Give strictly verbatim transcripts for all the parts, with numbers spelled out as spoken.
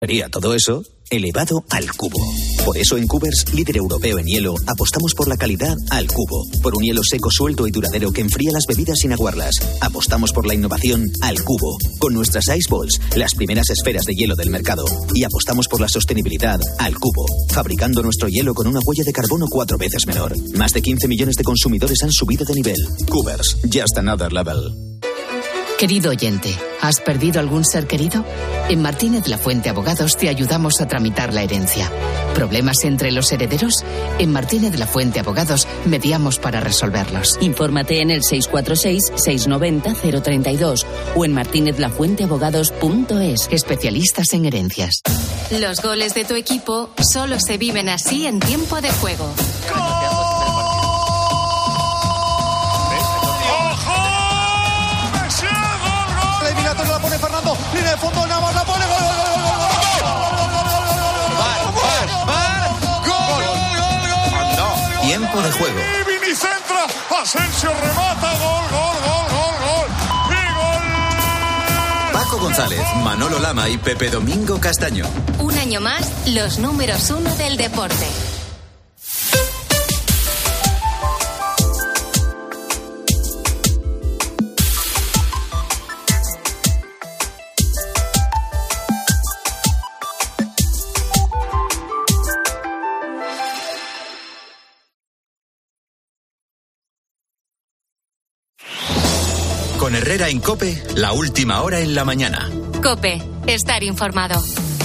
Haría todo eso elevado al cubo. Por eso en Cubers, líder europeo en hielo, apostamos por la calidad al cubo. Por un hielo seco, suelto y duradero que enfría las bebidas sin aguarlas. Apostamos por la innovación al cubo. Con nuestras Ice Balls, las primeras esferas de hielo del mercado. Y apostamos por la sostenibilidad al cubo. Fabricando nuestro hielo con una huella de carbono cuatro veces menor. Más de quince millones de consumidores han subido de nivel. Cubers, just another level. Querido oyente, ¿has perdido algún ser querido? En Martínez Lafuente Abogados te ayudamos a tramitar la herencia. ¿Problemas entre los herederos? En Martínez Lafuente Abogados mediamos para resolverlos. Infórmate en el seis cuatro seis, seis nueve cero, cero tres dos o en martinez lafuente abogados punto es. Especialistas en herencias. Los goles de tu equipo solo se viven así en tiempo de juego. La pone Fernando, línea de fondo, Navas la pone, gol, gol, gol, gol, gol, gol, gol, gol, gol, Tiempo de juego. Vini centra, Asensio remata, gol, gol, gol, gol, gol, y gol. Paco González, Manolo Lama y Pepe Domingo Castaño. Un año más, los números uno del deporte. Con Herrera en COPE, la última hora en la mañana. COPE, estar informado.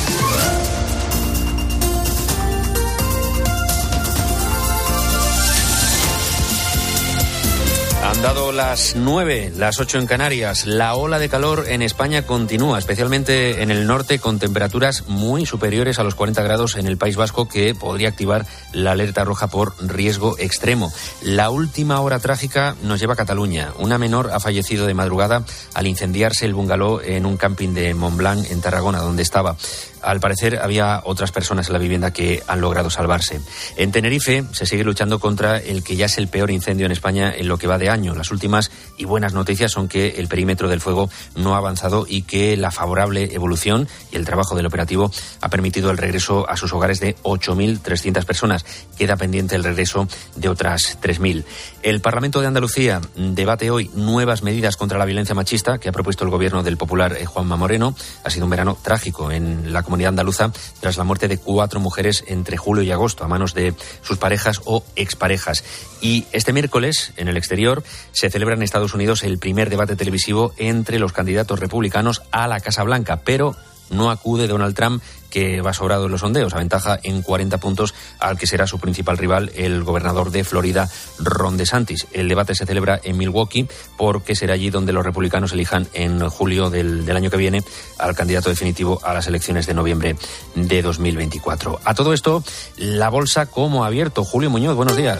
Han dado las nueve, las ocho en Canarias. La ola de calor en España continúa, especialmente en el norte, con temperaturas muy superiores a los cuarenta grados en el País Vasco, que podría activar la alerta roja por riesgo extremo. La última hora trágica nos lleva a Cataluña. Una menor ha fallecido de madrugada al incendiarse el bungalow en un camping de Montblanc, en Tarragona, donde estaba. Al parecer había otras personas en la vivienda que han logrado salvarse. En Tenerife se sigue luchando contra el que ya es el peor incendio en España en lo que va de año. Las últimas y buenas noticias son que el perímetro del fuego no ha avanzado y que la favorable evolución y el trabajo del operativo ha permitido el regreso a sus hogares de ocho mil trescientas personas. Queda pendiente el regreso de otras tres mil. El Parlamento de Andalucía debate hoy nuevas medidas contra la violencia machista que ha propuesto el gobierno del popular Juanma Moreno. Ha sido un verano trágico en la comunidad andaluza tras la muerte de cuatro mujeres entre julio y agosto a manos de sus parejas o exparejas. Y este miércoles, en el exterior, se celebra en Estados Unidos el primer debate televisivo entre los candidatos republicanos a la Casa Blanca, pero no acude Donald Trump, que va sobrado en los sondeos, aventaja en cuarenta puntos al que será su principal rival, el gobernador de Florida, Ron DeSantis. El debate se celebra en Milwaukee porque será allí donde los republicanos elijan en julio del, del año que viene al candidato definitivo a las elecciones de noviembre de dos mil veinticuatro. A todo esto, la bolsa cómo ha abierto. Julio Muñoz, buenos días.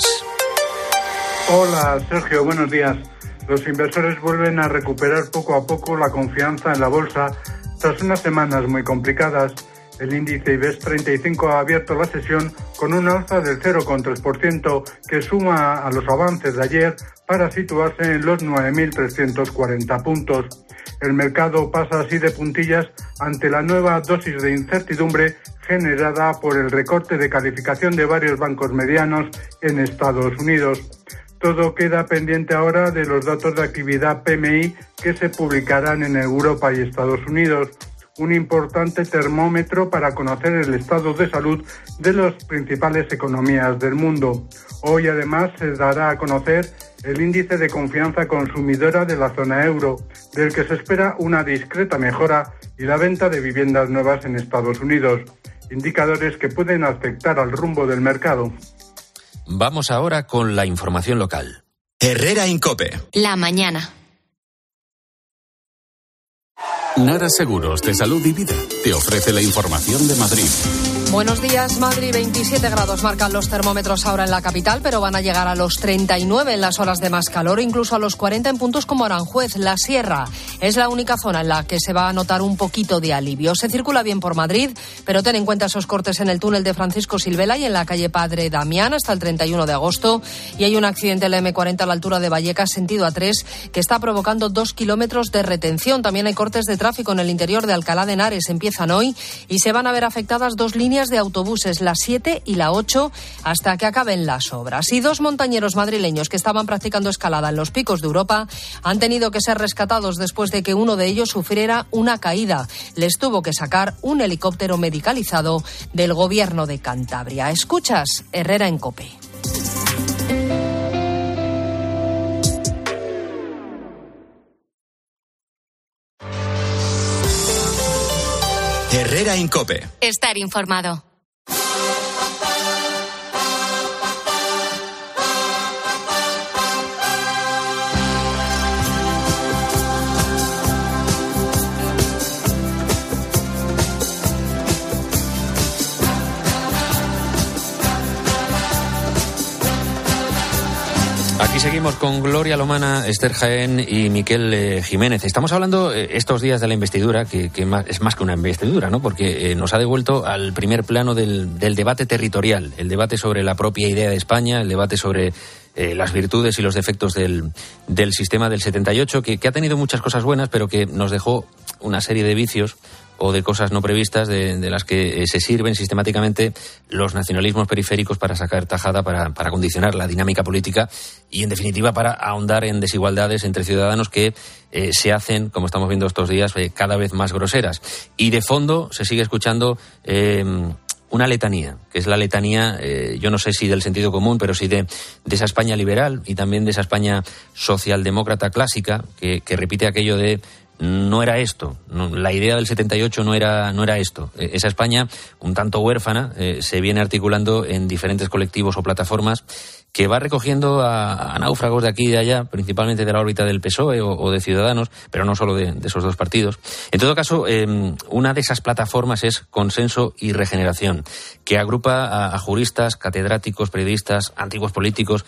Hola, Sergio, buenos días. Los inversores vuelven a recuperar poco a poco la confianza en la bolsa tras unas semanas muy complicadas. El índice IBEX treinta y cinco ha abierto la sesión con un alza del cero coma tres por ciento que suma a los avances de ayer para situarse en los nueve mil trescientos cuarenta puntos. El mercado pasa así de puntillas ante la nueva dosis de incertidumbre generada por el recorte de calificación de varios bancos medianos en Estados Unidos. Todo queda pendiente ahora de los datos de actividad P M I que se publicarán en Europa y Estados Unidos, un importante termómetro para conocer el estado de salud de las principales economías del mundo. Hoy además se dará a conocer el índice de confianza consumidora de la zona euro, del que se espera una discreta mejora, y la venta de viviendas nuevas en Estados Unidos, indicadores que pueden afectar al rumbo del mercado. Vamos ahora con la información local. Herrera en COPE. La mañana. Nara Seguros de Salud y Vida te ofrece la información de Madrid. Buenos días, Madrid. veintisiete grados marcan los termómetros ahora en la capital, pero van a llegar a los treinta y nueve en las horas de más calor, incluso a los cuarenta en puntos como Aranjuez. La Sierra es la única zona en la que se va a notar un poquito de alivio. Se circula bien por Madrid, pero ten en cuenta esos cortes en el túnel de Francisco Silvela y en la calle Padre Damián hasta el treinta y uno de agosto. Y hay un accidente en la eme cuarenta a la altura de Vallecas, sentido A tres, que está provocando dos kilómetros de retención. También hay cortes de tráfico en el interior de Alcalá de Henares. Empieza finalizan hoy y se van a ver afectadas dos líneas de autobuses, la siete y la ocho, hasta que acaben las obras. Y dos montañeros madrileños que estaban practicando escalada en los picos de Europa han tenido que ser rescatados después de que uno de ellos sufriera una caída. Les tuvo que sacar un helicóptero medicalizado del gobierno de Cantabria. Escuchas Herrera en COPE. Herrera en COPE. Estar informado. Aquí seguimos con Gloria Lomana, Esther Jaén y Miquel eh, Jiménez. Estamos hablando eh, estos días de la investidura, que, que más, es más que una investidura, ¿no? Porque eh, nos ha devuelto al primer plano del, del debate territorial, el debate sobre la propia idea de España, el debate sobre eh, las virtudes y los defectos del, del sistema del setenta y ocho, que, que ha tenido muchas cosas buenas, pero que nos dejó una serie de vicios o de cosas no previstas de, de las que eh, se sirven sistemáticamente los nacionalismos periféricos para sacar tajada, para, para condicionar la dinámica política y, en definitiva, para ahondar en desigualdades entre ciudadanos que eh, se hacen, como estamos viendo estos días, eh, cada vez más groseras. Y de fondo se sigue escuchando eh, una letanía, que es la letanía, eh, yo no sé si del sentido común, pero sí de, de esa España liberal y también de esa España socialdemócrata clásica, que, que repite aquello de no era esto, no, la idea del setenta y ocho no era, no era esto. Esa España, un tanto huérfana, eh, se viene articulando en diferentes colectivos o plataformas que va recogiendo a, a náufragos de aquí y de allá, principalmente de la órbita del P S O E o, o de Ciudadanos, pero no solo de, de esos dos partidos. En todo caso, eh, una de esas plataformas es Consenso y Regeneración, que agrupa a, a juristas, catedráticos, periodistas, antiguos políticos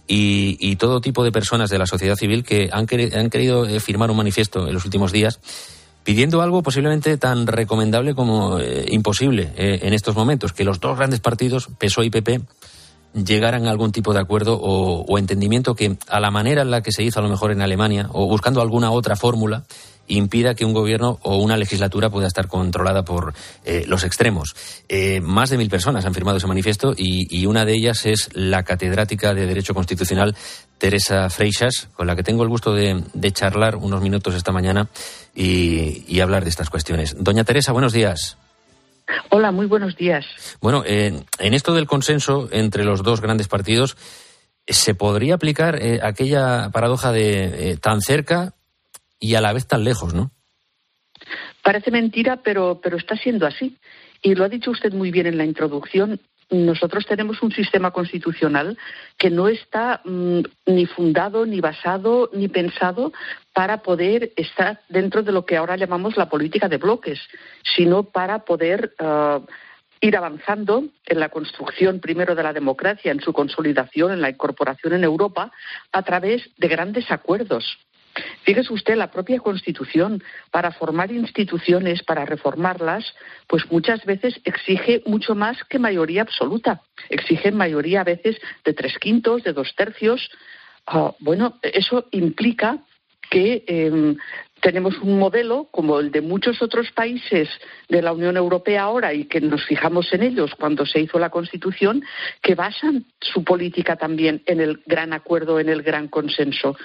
y, y todo tipo de personas de la sociedad civil que han, quer- han querido eh, firmar un manifiesto en los últimos días pidiendo algo posiblemente tan recomendable como eh, imposible eh, en estos momentos, que los dos grandes partidos, P S O E y P P, llegaran a algún tipo de acuerdo o, o entendimiento que, a la manera en la que se hizo a lo mejor en Alemania, o buscando alguna otra fórmula, impida que un gobierno o una legislatura pueda estar controlada por eh, los extremos. Eh, más de mil personas han firmado ese manifiesto y, y una de ellas es la catedrática de Derecho Constitucional Teresa Freixas, con la que tengo el gusto de, de charlar unos minutos esta mañana y, y hablar de estas cuestiones. Doña Teresa, buenos días. Hola, muy buenos días. Bueno, eh, en esto del consenso entre los dos grandes partidos, ¿se podría aplicar eh, aquella paradoja de eh, tan cerca y a la vez tan lejos, no? Parece mentira, pero, pero está siendo así. Y lo ha dicho usted muy bien en la introducción. Nosotros tenemos un sistema constitucional que no está mmm, ni fundado, ni basado, ni pensado para poder estar dentro de lo que ahora llamamos la política de bloques, sino para poder uh, ir avanzando en la construcción primero de la democracia, en su consolidación, en la incorporación en Europa, a través de grandes acuerdos. Fíjese usted, la propia Constitución, para formar instituciones, para reformarlas, pues muchas veces exige mucho más que mayoría absoluta. Exige mayoría a veces de tres quintos, de dos tercios. Uh, bueno, eso implica que eh, tenemos un modelo como el de muchos otros países de la Unión Europea ahora y que nos fijamos en ellos cuando se hizo la Constitución, que basan su política también en el gran acuerdo, en el gran consenso.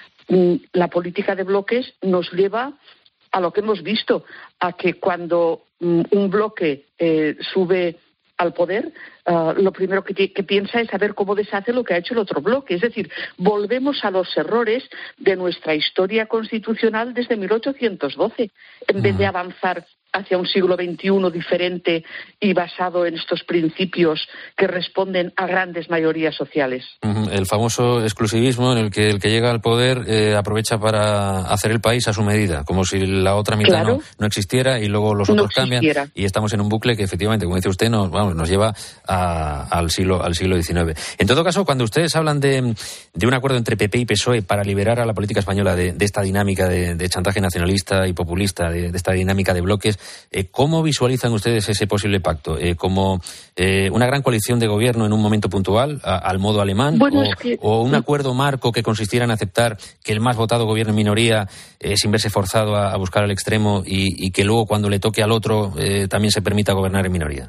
La política de bloques nos lleva a lo que hemos visto, a que cuando un bloque eh, sube al poder, uh, lo primero que, que piensa es saber cómo deshace lo que ha hecho el otro bloque. Es decir, volvemos a los errores de nuestra historia constitucional desde mil ochocientos doce, en vez de avanzar hacia un siglo veintiuno diferente y basado en estos principios que responden a grandes mayorías sociales. El famoso exclusivismo en el que el que llega al poder eh, aprovecha para hacer el país a su medida, como si la otra mitad claro. no, no existiera y luego los otros no cambian y estamos en un bucle que efectivamente, como dice usted, nos, vamos, nos lleva a, al siglo al siglo diecinueve. En todo caso, cuando ustedes hablan de, de un acuerdo entre P P y P S O E para liberar a la política española de, de esta dinámica de, de chantaje nacionalista y populista, de, de esta dinámica de bloques, Eh, ¿Cómo visualizan ustedes ese posible pacto? Eh, ¿Como eh, una gran coalición de gobierno en un momento puntual, a, al modo alemán? Bueno, o, es que... ¿O un acuerdo marco que consistiera en aceptar que el más votado gobierne en minoría eh, sin verse forzado a, a buscar el extremo y, y que luego cuando le toque al otro eh, también se permita gobernar en minoría?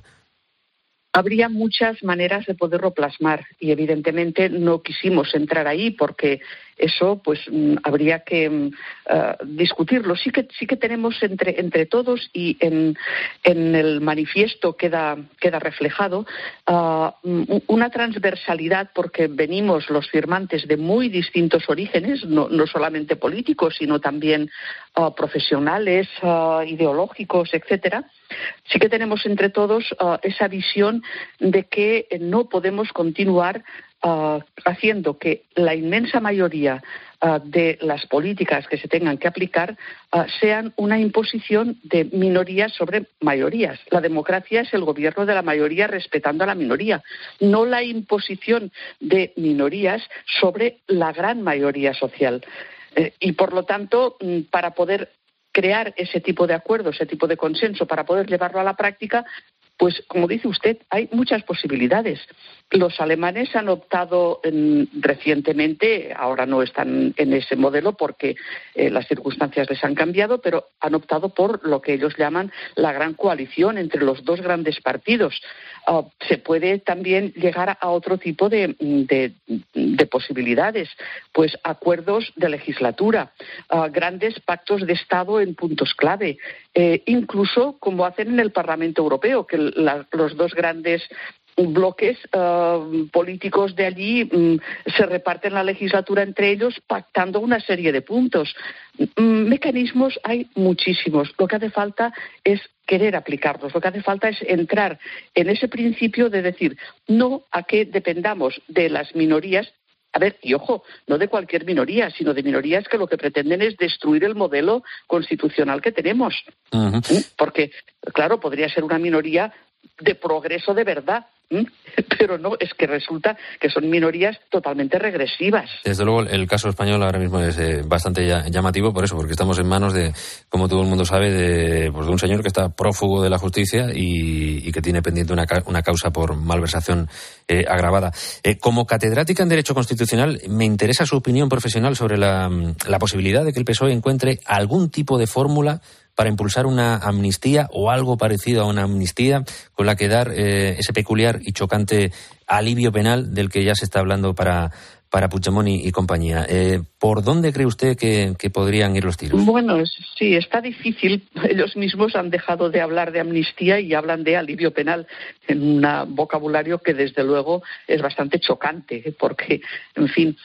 Habría muchas maneras de poderlo plasmar y evidentemente no quisimos entrar ahí porque eso pues habría que uh, discutirlo. Sí que sí que tenemos entre entre todos y en en el manifiesto queda queda reflejado uh, una transversalidad porque venimos los firmantes de muy distintos orígenes, no, no solamente políticos, sino también uh, profesionales, uh, ideológicos, etcétera. Sí que tenemos entre todos uh, esa visión de que no podemos continuar uh, haciendo que la inmensa mayoría uh, de las políticas que se tengan que aplicar uh, sean una imposición de minorías sobre mayorías. La democracia es el gobierno de la mayoría respetando a la minoría, no la imposición de minorías sobre la gran mayoría social. Eh, y por lo tanto, para poder crear ese tipo de acuerdo, ese tipo de consenso, para poder llevarlo a la práctica, pues, como dice usted, hay muchas posibilidades. Los alemanes han optado en, recientemente, ahora no están en ese modelo porque eh, las circunstancias les han cambiado, pero han optado por lo que ellos llaman la gran coalición entre los dos grandes partidos. Uh, se puede también llegar a otro tipo de, de, de posibilidades, pues acuerdos de legislatura, uh, grandes pactos de Estado en puntos clave, eh, incluso como hacen en el Parlamento Europeo, que la, los dos grandes bloques uh, políticos de allí um, se reparten la legislatura entre ellos pactando una serie de puntos. Um, mecanismos hay muchísimos. Lo que hace falta es querer aplicarlos. Lo que hace falta es entrar en ese principio de decir no a que dependamos de las minorías. A ver, y ojo, no de cualquier minoría, sino de minorías que lo que pretenden es destruir el modelo constitucional que tenemos. Uh-huh. Porque, claro, podría ser una minoría de progreso de verdad, ¿Mm? pero no, es que resulta que son minorías totalmente regresivas. Desde luego, el caso español ahora mismo es eh, bastante ya, llamativo por eso, porque estamos en manos de, como todo el mundo sabe, de, pues de un señor que está prófugo de la justicia y, y que tiene pendiente una, una causa por malversación eh, agravada. Eh, como catedrática en Derecho Constitucional, me interesa su opinión profesional sobre la, la posibilidad de que el P S O E encuentre algún tipo de fórmula para impulsar una amnistía o algo parecido a una amnistía con la que dar eh, ese peculiar y chocante alivio penal del que ya se está hablando para, para Puigdemont y, y compañía. Eh, ¿Por dónde cree usted que, que podrían ir los tiros? Bueno, sí, está difícil. Ellos mismos han dejado de hablar de amnistía y hablan de alivio penal en un vocabulario que desde luego es bastante chocante, porque, en fin,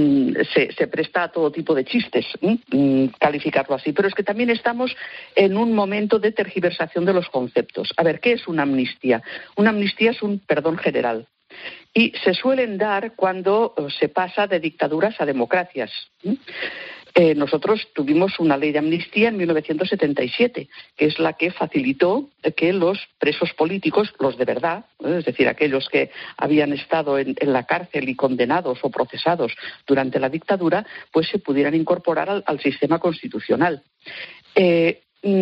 Se, se presta a todo tipo de chistes, ¿eh? calificarlo así. Pero es que también estamos en un momento de tergiversación de los conceptos. A ver, ¿qué es una amnistía? Una amnistía es un perdón general. Y se suelen dar cuando se pasa de dictaduras a democracias. ¿eh? Eh, nosotros tuvimos una ley de amnistía en mil novecientos setenta y siete, que es la que facilitó que los presos políticos, los de verdad, ¿eh? es decir, aquellos que habían estado en, en la cárcel y condenados o procesados durante la dictadura, pues se pudieran incorporar al, al sistema constitucional. Eh,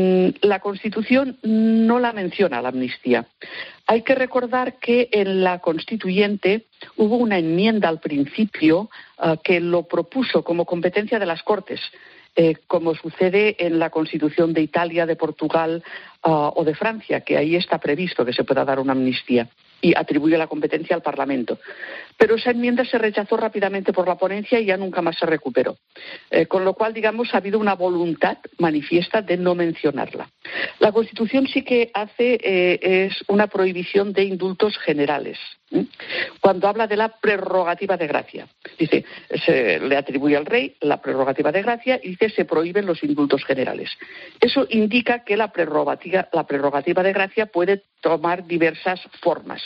La Constitución no la menciona, la amnistía. Hay que recordar que en la Constituyente hubo una enmienda al principio uh, que lo propuso como competencia de las Cortes, eh, como sucede en la Constitución de Italia, de Portugal uh, o de Francia, que ahí está previsto que se pueda dar una amnistía y atribuye la competencia al Parlamento. Pero esa enmienda se rechazó rápidamente por la ponencia y ya nunca más se recuperó. Eh, con lo cual, digamos, ha habido una voluntad manifiesta de no mencionarla. La Constitución sí que hace eh, es una prohibición de indultos generales. ¿eh? Cuando habla de la prerrogativa de gracia. Dice, se le atribuye al rey la prerrogativa de gracia y dice se prohíben los indultos generales. Eso indica que la prerrogativa, la prerrogativa de gracia puede tomar diversas formas.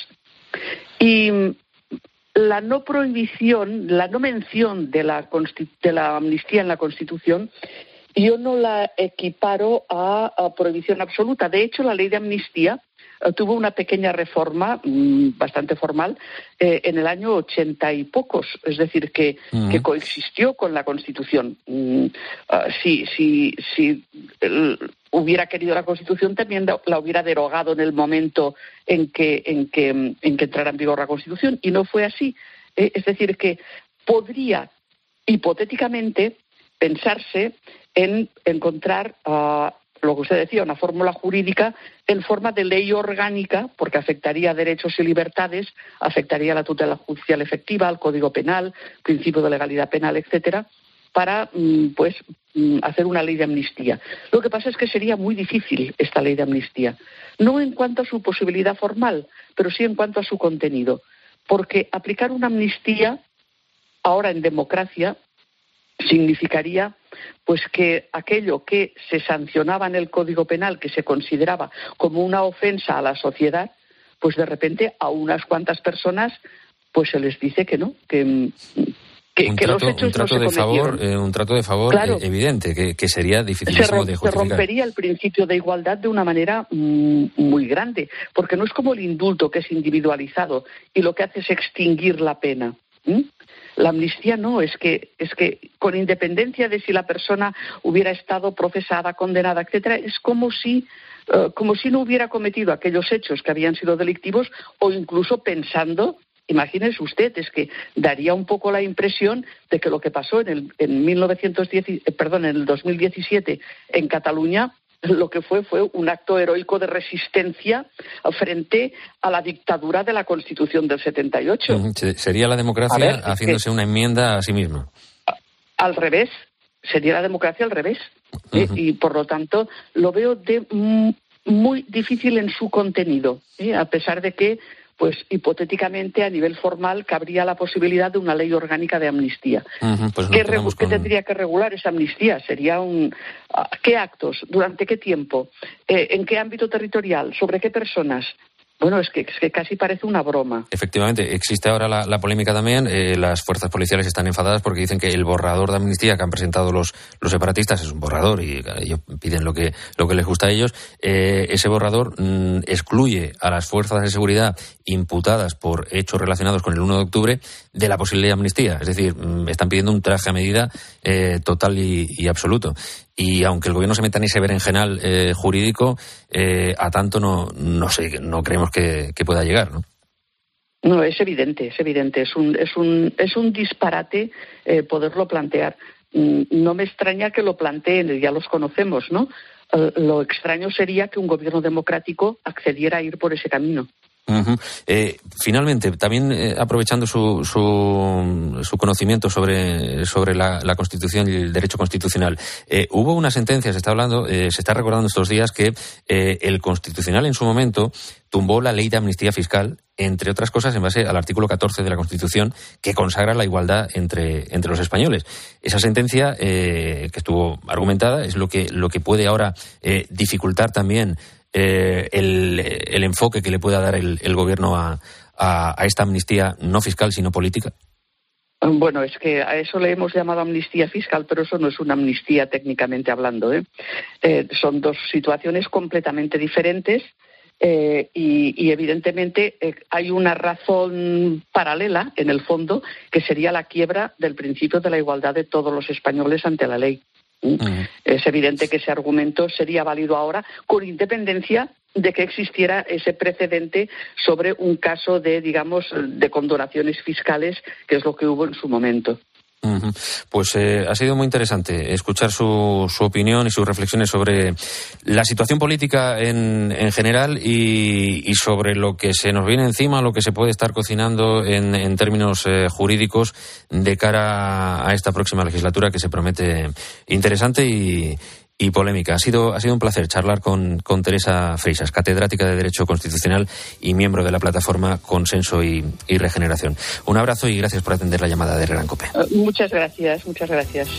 Y la no prohibición, la no mención de la, de la amnistía en la Constitución, yo no la equiparo a, a prohibición absoluta. De hecho, la ley de amnistía eh, tuvo una pequeña reforma mmm, bastante formal eh, en el año ochenta y pocos, es decir, que, uh-huh. que coexistió con la Constitución. Mm, uh, si si, si el, hubiera querido la Constitución, también la, la hubiera derogado en el momento en que, en que, en que entrara en vigor la Constitución, y no fue así. Eh, es decir, que podría, hipotéticamente, pensarse en encontrar uh, lo que usted decía, una fórmula jurídica en forma de ley orgánica, porque afectaría derechos y libertades, afectaría la tutela judicial efectiva, al Código Penal, principio de legalidad penal, etcétera, para pues hacer una ley de amnistía. Lo que pasa es que sería muy difícil esta ley de amnistía, no en cuanto a su posibilidad formal, pero sí en cuanto a su contenido, porque aplicar una amnistía ahora en democracia significaría pues que aquello que se sancionaba en el Código Penal, que se consideraba como una ofensa a la sociedad, pues de repente a unas cuantas personas pues se les dice que no, que, que, un que trato, los hechos un trato no de se favor, eh, un trato de favor claro, eh, evidente, que, que sería dificilísimo se, rom- de justificar. se rompería el principio de igualdad de una manera mm, muy grande, porque no es como el indulto, que es individualizado y lo que hace es extinguir la pena. ¿Mm? La amnistía no, es que es que con independencia de si la persona hubiera estado procesada, condenada, etcétera, es como si uh, como si no hubiera cometido aquellos hechos que habían sido delictivos, o incluso pensando, imagínese usted, es que daría un poco la impresión de que lo que pasó en el en mil novecientos diez, perdón, en el dos mil diecisiete en Cataluña, lo que fue fue un acto heroico de resistencia frente a la dictadura de la Constitución del setenta y ocho. Sería la democracia ver, haciéndose que, una enmienda a sí misma. Al revés, sería la democracia al revés. Uh-huh. ¿eh? Y por lo tanto lo veo de mm, muy difícil en su contenido, ¿eh? a pesar de que pues hipotéticamente a nivel formal cabría la posibilidad de una ley orgánica de amnistía. Uh-huh, pues ¿Qué, regu- con... ¿Qué tendría que regular esa amnistía? Sería un uh, ¿qué actos? ¿Durante qué tiempo? Eh, ¿En qué ámbito territorial? ¿Sobre qué personas? Bueno, es que, es que casi parece una broma. Efectivamente, existe ahora la, la polémica también. Eh, las fuerzas policiales están enfadadas porque dicen que el borrador de amnistía que han presentado los, los separatistas es un borrador y ellos piden lo que, lo que les gusta a ellos. Eh, ese borrador mmm, excluye a las fuerzas de seguridad imputadas por hechos relacionados con el uno de octubre de la posibilidad de amnistía. Es decir, mmm, están pidiendo un traje a medida eh, total y, y absoluto. Y aunque el gobierno se meta en ese berenjenal eh, jurídico, eh, a tanto no no sé, no creemos que, que pueda llegar, ¿no? No, es evidente, es evidente. Es un es un es un disparate eh, poderlo plantear. No me extraña que lo planteen, ya los conocemos, ¿no? Eh, lo extraño sería que un gobierno democrático accediera a ir por ese camino. Uh-huh. Eh, finalmente, también eh, aprovechando su, su, su conocimiento sobre, sobre la, la Constitución y el derecho constitucional, eh, hubo una sentencia, se está hablando, eh, se está recordando estos días que eh, el Constitucional en su momento tumbó la ley de amnistía fiscal, entre otras cosas en base al artículo catorce de la Constitución, que consagra la igualdad entre, entre los españoles. Esa sentencia, eh, que estuvo argumentada, es lo que, lo que puede ahora eh, dificultar también Eh, el, el enfoque que le pueda dar el, el gobierno a, a, a esta amnistía no fiscal sino política. Bueno, es que a eso le hemos llamado amnistía fiscal, pero eso no es una amnistía técnicamente hablando, ¿eh? Eh, son dos situaciones completamente diferentes. Eh, y, y evidentemente eh, hay una razón paralela en el fondo, que sería la quiebra del principio de la igualdad de todos los españoles ante la ley. Uh-huh. Es evidente que ese argumento sería válido ahora, con independencia de que existiera ese precedente sobre un caso de, digamos, de condonaciones fiscales, que es lo que hubo en su momento. Uh-huh. Pues eh, ha sido muy interesante escuchar su, su opinión y sus reflexiones sobre la situación política en, en general y, y sobre lo que se nos viene encima, lo que se puede estar cocinando en, en términos eh, jurídicos de cara a esta próxima legislatura, que se promete interesante y, y polémica. Ha sido, ha sido un placer charlar con, con Teresa Freixas, catedrática de Derecho Constitucional y miembro de la plataforma Consenso y, y Regeneración. Un abrazo y gracias por atender la llamada de Herrera en COPE. Uh, muchas gracias, muchas gracias.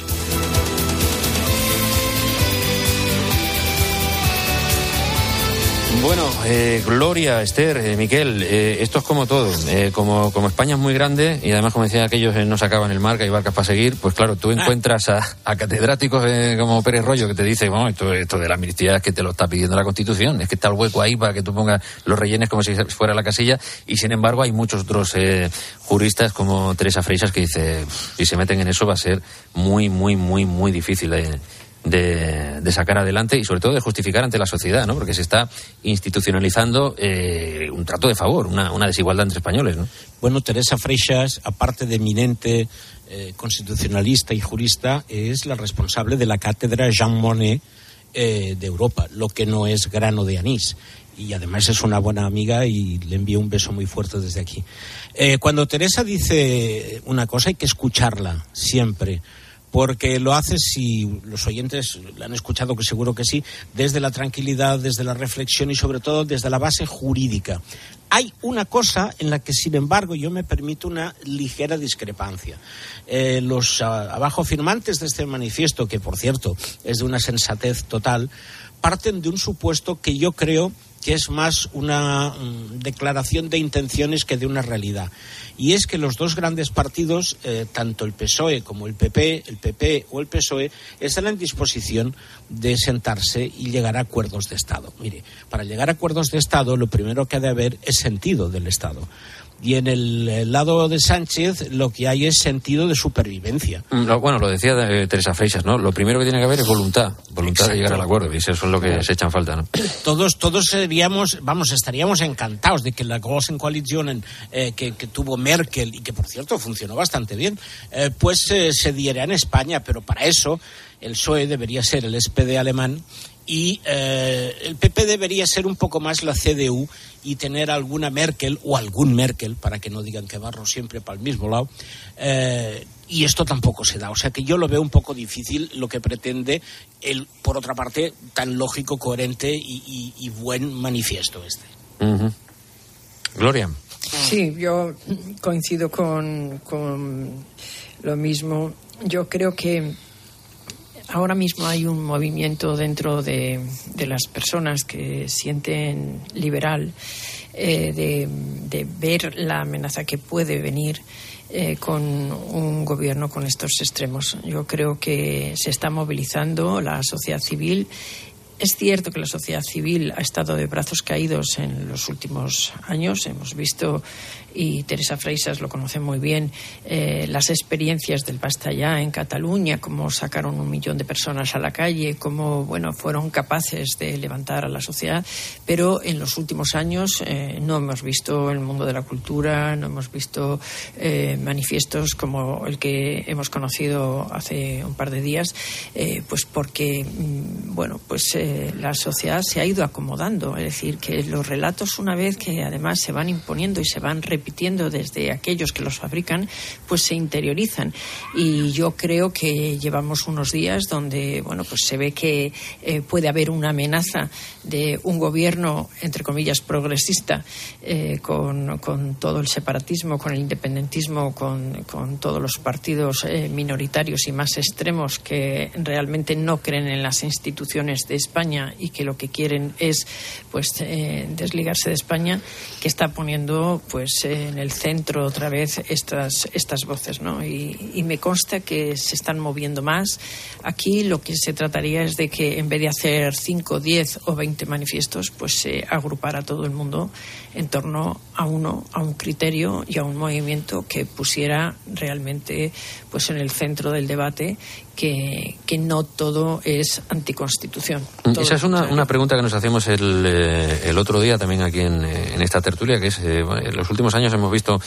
Bueno, eh, Gloria, Esther, eh, Miquel, eh, esto es como todo. Eh, como, como España es muy grande y además, como decían aquellos, eh, no se acaba en el mar, que hay barcas para seguir, pues claro, tú encuentras a, a catedráticos eh, como Pérez Royo que te dice, bueno, esto, esto de la amnistía es que te lo está pidiendo la Constitución, es que está el hueco ahí para que tú pongas los rellenes como si fuera la casilla, y sin embargo hay muchos otros eh, juristas como Teresa Freixas que dice, si se meten en eso va a ser muy, muy, muy, muy difícil de... De, de sacar adelante y sobre todo de justificar ante la sociedad, ¿no? Porque se está institucionalizando eh, un trato de favor, una, una desigualdad entre españoles, ¿no? Bueno, Teresa Freixas, aparte de eminente eh, constitucionalista y jurista, es la responsable de la cátedra Jean Monnet eh, de Europa, lo que no es grano de anís. Y además es una buena amiga y le envío un beso muy fuerte desde aquí. Eh, cuando Teresa dice una cosa hay que escucharla siempre, porque lo hace, si los oyentes la han escuchado, que seguro que sí, desde la tranquilidad, desde la reflexión y sobre todo desde la base jurídica. Hay una cosa en la que, sin embargo, yo me permito una ligera discrepancia. Eh, los a, abajo firmantes de este manifiesto, que por cierto es de una sensatez total, parten de un supuesto que yo creo que es más una um, declaración de intenciones que de una realidad. Y es que los dos grandes partidos, eh, tanto el P S O E como el P P, el P P o el P S O E, están en disposición de sentarse y llegar a acuerdos de Estado. Mire, para llegar a acuerdos de Estado, lo primero que ha de haber es sentido del Estado. Y en el, el lado de Sánchez lo que hay es sentido de supervivencia. Lo, bueno, lo decía eh, Teresa Freixas, ¿no? Lo primero que tiene que haber es voluntad, voluntad Exacto. de llegar al acuerdo, y eso es lo que claro. se echa en falta, ¿no? Todos, todos seríamos, vamos, estaríamos encantados de que la Großen Koalition eh, que, que tuvo Merkel y que, por cierto, funcionó bastante bien, eh, pues eh, se diera en España, pero para eso el P S O E debería ser el S P D alemán y eh, el P P debería ser un poco más la C D U y tener alguna Merkel o algún Merkel, para que no digan que barro siempre para el mismo lado, eh, y esto tampoco se da. O sea que yo lo veo un poco difícil lo que pretende el, por otra parte, tan lógico, coherente y, y, y buen manifiesto este. Uh-huh. Gloria. Sí, yo coincido con, con lo mismo. Yo creo que ahora mismo hay un movimiento dentro de, de las personas que sienten liberal eh, de, de ver la amenaza que puede venir eh, con un gobierno con estos extremos. Yo creo que se está movilizando la sociedad civil. Es cierto que la sociedad civil ha estado de brazos caídos en los últimos años. Hemos visto, y Teresa Freixas lo conoce muy bien, eh, las experiencias del Basta Ya en Cataluña, cómo sacaron un millón de personas a la calle, cómo bueno fueron capaces de levantar a la sociedad. Pero en los últimos años eh, no hemos visto el mundo de la cultura, no hemos visto eh, manifiestos como el que hemos conocido hace un par de días, eh, pues porque, bueno, pues eh, la sociedad se ha ido acomodando. Es decir, que los relatos, una vez que además se van imponiendo y se van repitiendo desde aquellos que los fabrican, pues se interiorizan. Y yo creo que llevamos unos días donde, bueno, pues se ve que eh, puede haber una amenaza de un gobierno, entre comillas, progresista, eh, con, con todo el separatismo, con el independentismo, con, con todos los partidos eh, minoritarios y más extremos que realmente no creen en las instituciones de España y que lo que quieren es pues eh, desligarse de España, que está poniendo pues en el centro otra vez estas estas voces, ¿no? Y, y me consta que se están moviendo más. Aquí lo que se trataría es de que en vez de hacer cinco, diez o veinte manifiestos, pues se agrupara todo el mundo en torno a uno, a un criterio y a un movimiento que pusiera realmente pues en el centro del debate que, que no todo es anticonstitución. Todo Esa es una, una pregunta que nos hacemos el, eh, el otro día también aquí en, en esta tertulia, que es, eh, en los últimos años hemos visto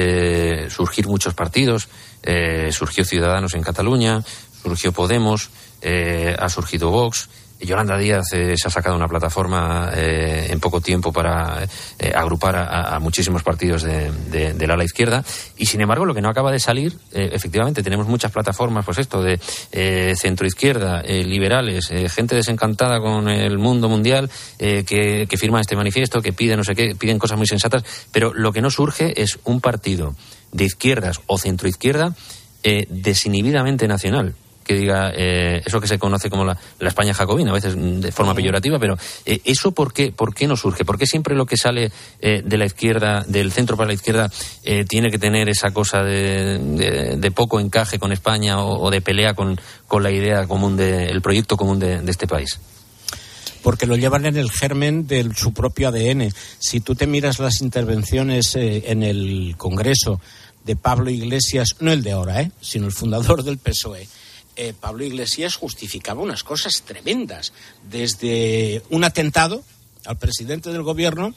eh, surgir muchos partidos, eh, surgió Ciudadanos en Cataluña, surgió Podemos, eh, ha surgido Vox. Yolanda Díaz eh, se ha sacado una plataforma eh, en poco tiempo para eh, agrupar a, a muchísimos partidos de, de, del ala izquierda, y sin embargo lo que no acaba de salir, eh, efectivamente tenemos muchas plataformas, pues esto de eh, centroizquierda, eh, liberales, eh, gente desencantada con el mundo mundial, eh, que, que firman este manifiesto, que piden no sé qué, piden cosas muy sensatas, pero lo que no surge es un partido de izquierdas o centroizquierda eh, desinhibidamente nacional, que diga eh, eso que se conoce como la, la España jacobina, a veces de forma peyorativa, pero eh, ¿eso por qué, por qué no surge? ¿Por qué siempre lo que sale eh, de la izquierda, del centro para la izquierda, eh, tiene que tener esa cosa de, de, de poco encaje con España o, o de pelea con, con la idea común, de, el proyecto común de, de este país? Porque lo llevan en el germen de su propio A D N. Si tú te miras las intervenciones eh, en el Congreso de Pablo Iglesias, no el de ahora, eh, sino el fundador del P S O E, eh, Pablo Iglesias justificaba unas cosas tremendas, desde un atentado al presidente del gobierno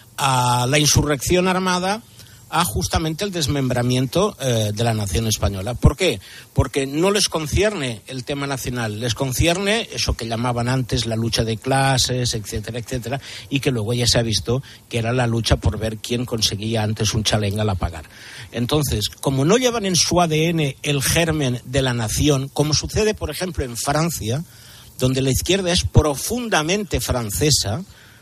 a la insurrección armada, a justamente el desmembramiento eh, de la nación española. ¿Por qué? Porque no les concierne el tema nacional, les concierne eso que llamaban antes la lucha de clases, etcétera, etcétera, y que luego ya se ha visto que era la lucha por ver quién conseguía antes un chaleng al apagar. Entonces, como no llevan en su A D N el germen de la nación, como sucede, por ejemplo, en Francia, donde la izquierda es profundamente francesa,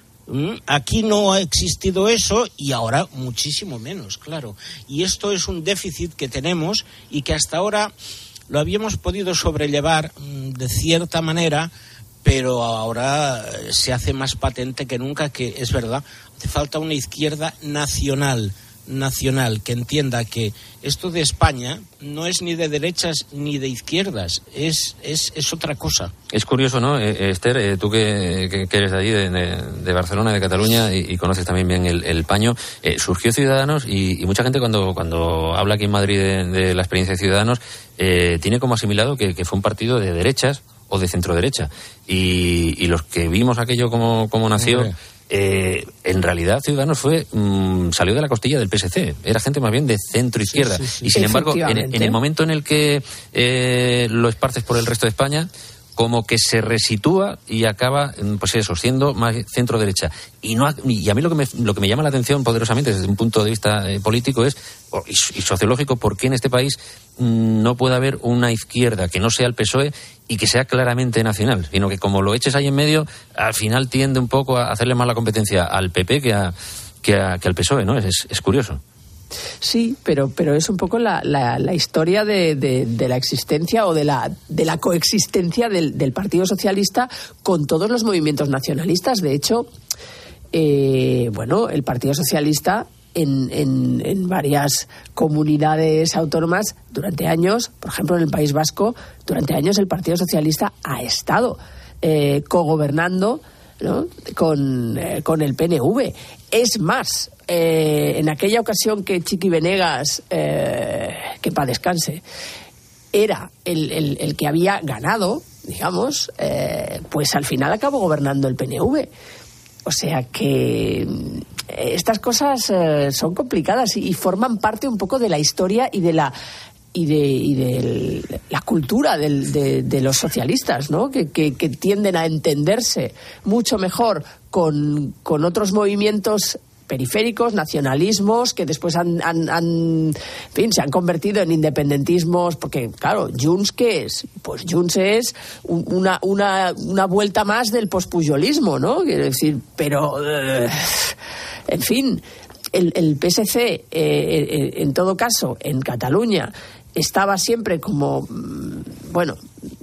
aquí no ha existido eso y ahora muchísimo menos, claro. Y esto es un déficit que tenemos y que hasta ahora lo habíamos podido sobrellevar de cierta manera, pero ahora se hace más patente que nunca que, es verdad, hace falta una izquierda nacional, nacional, que entienda que esto de España no es ni de derechas ni de izquierdas, es es, es otra cosa. Es curioso, ¿no, eh, Esther? Eh, tú que, que, que eres de allí, de, de Barcelona, de Cataluña, y, y conoces también bien el, el paño, eh, surgió Ciudadanos y, y mucha gente cuando, cuando habla aquí en Madrid de, de la experiencia de Ciudadanos, eh, tiene como asimilado que, que fue un partido de derechas o de centro-derecha. Y, y los que vimos aquello como, como nació... Hombre. Eh, en realidad Ciudadanos fue mmm, salió de la costilla del P S C, era gente más bien de centro-izquierda, sí, sí, sí. Y sin embargo en, en el momento en el que eh, lo esparces por el resto de España, como que se resitúa y acaba, pues eso, siendo más centro-derecha. Y no y a mí lo que me lo que me llama la atención poderosamente desde un punto de vista eh, político es y, y sociológico, por qué en este país mmm, no puede haber una izquierda que no sea el P S O E y que sea claramente nacional, sino que como lo eches ahí en medio, al final tiende un poco a hacerle más la competencia al P P que a que, a, que al P S O E, ¿no? Es, es curioso. Sí, pero pero es un poco la, la, la historia de, de, de la existencia o de la de la coexistencia del, del Partido Socialista con todos los movimientos nacionalistas. De hecho, eh, bueno, el Partido Socialista en, en, en varias comunidades autónomas durante años, por ejemplo en el País Vasco, durante años el Partido Socialista ha estado eh, cogobernando, ¿no?, con, eh, con el P N V. Es más, eh, en aquella ocasión que Chiqui Venegas, eh, que para descanse, era el, el, el que había ganado, digamos, eh, pues al final acabó gobernando el P N V. O sea que estas cosas eh, son complicadas y, y forman parte un poco de la historia y de la y de, y de la cultura del, de, de los socialistas, ¿no? Que, que, que tienden a entenderse mucho mejor con, con otros movimientos periféricos, nacionalismos, que después han, han, han, en fin, se han convertido en independentismos, porque, claro, Junts, ¿qué es? Pues Junts es una, una, una vuelta más del pospujolismo, ¿no? Quiero decir, pero, uh, en fin, el, el P S C, eh, en todo caso, en Cataluña, estaba siempre como, bueno,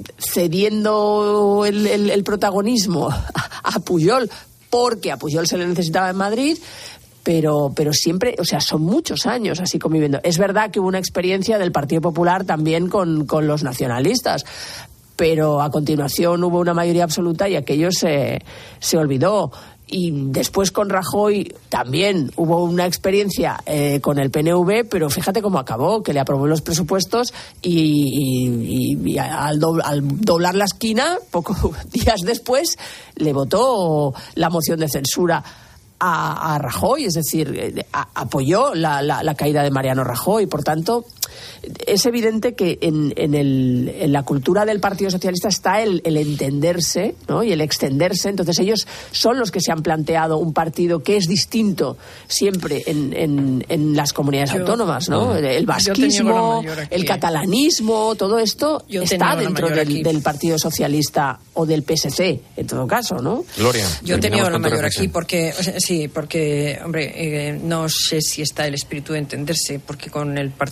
cediendo el, el, el protagonismo a, a Pujol, porque a Pujol se le necesitaba en Madrid, pero pero siempre, o sea, son muchos años así conviviendo. Es verdad que hubo una experiencia del Partido Popular también con, con los nacionalistas, pero a continuación hubo una mayoría absoluta y aquello se, se olvidó. Y después con Rajoy también hubo una experiencia eh, con el P N V, pero fíjate cómo acabó, que le aprobó los presupuestos y, y, y al, do, al doblar la esquina, pocos días después, le votó la moción de censura a, a Rajoy, es decir, a, apoyó la, la, la caída de Mariano Rajoy. Por tanto, es evidente que en, en, el, en la cultura del Partido Socialista está el, el entenderse, ¿no?, y el extenderse. Entonces ellos son los que se han planteado un partido que es distinto siempre en, en, en las comunidades yo, autónomas, ¿no? El, el vasquismo, el catalanismo, todo esto yo está dentro del, del Partido Socialista o del P S C, en todo caso, ¿no? Gloria. Yo he tenido la mayor aquí porque, o sea, sí, porque, hombre, eh, no sé si está el espíritu de entenderse, porque con el Partido Popular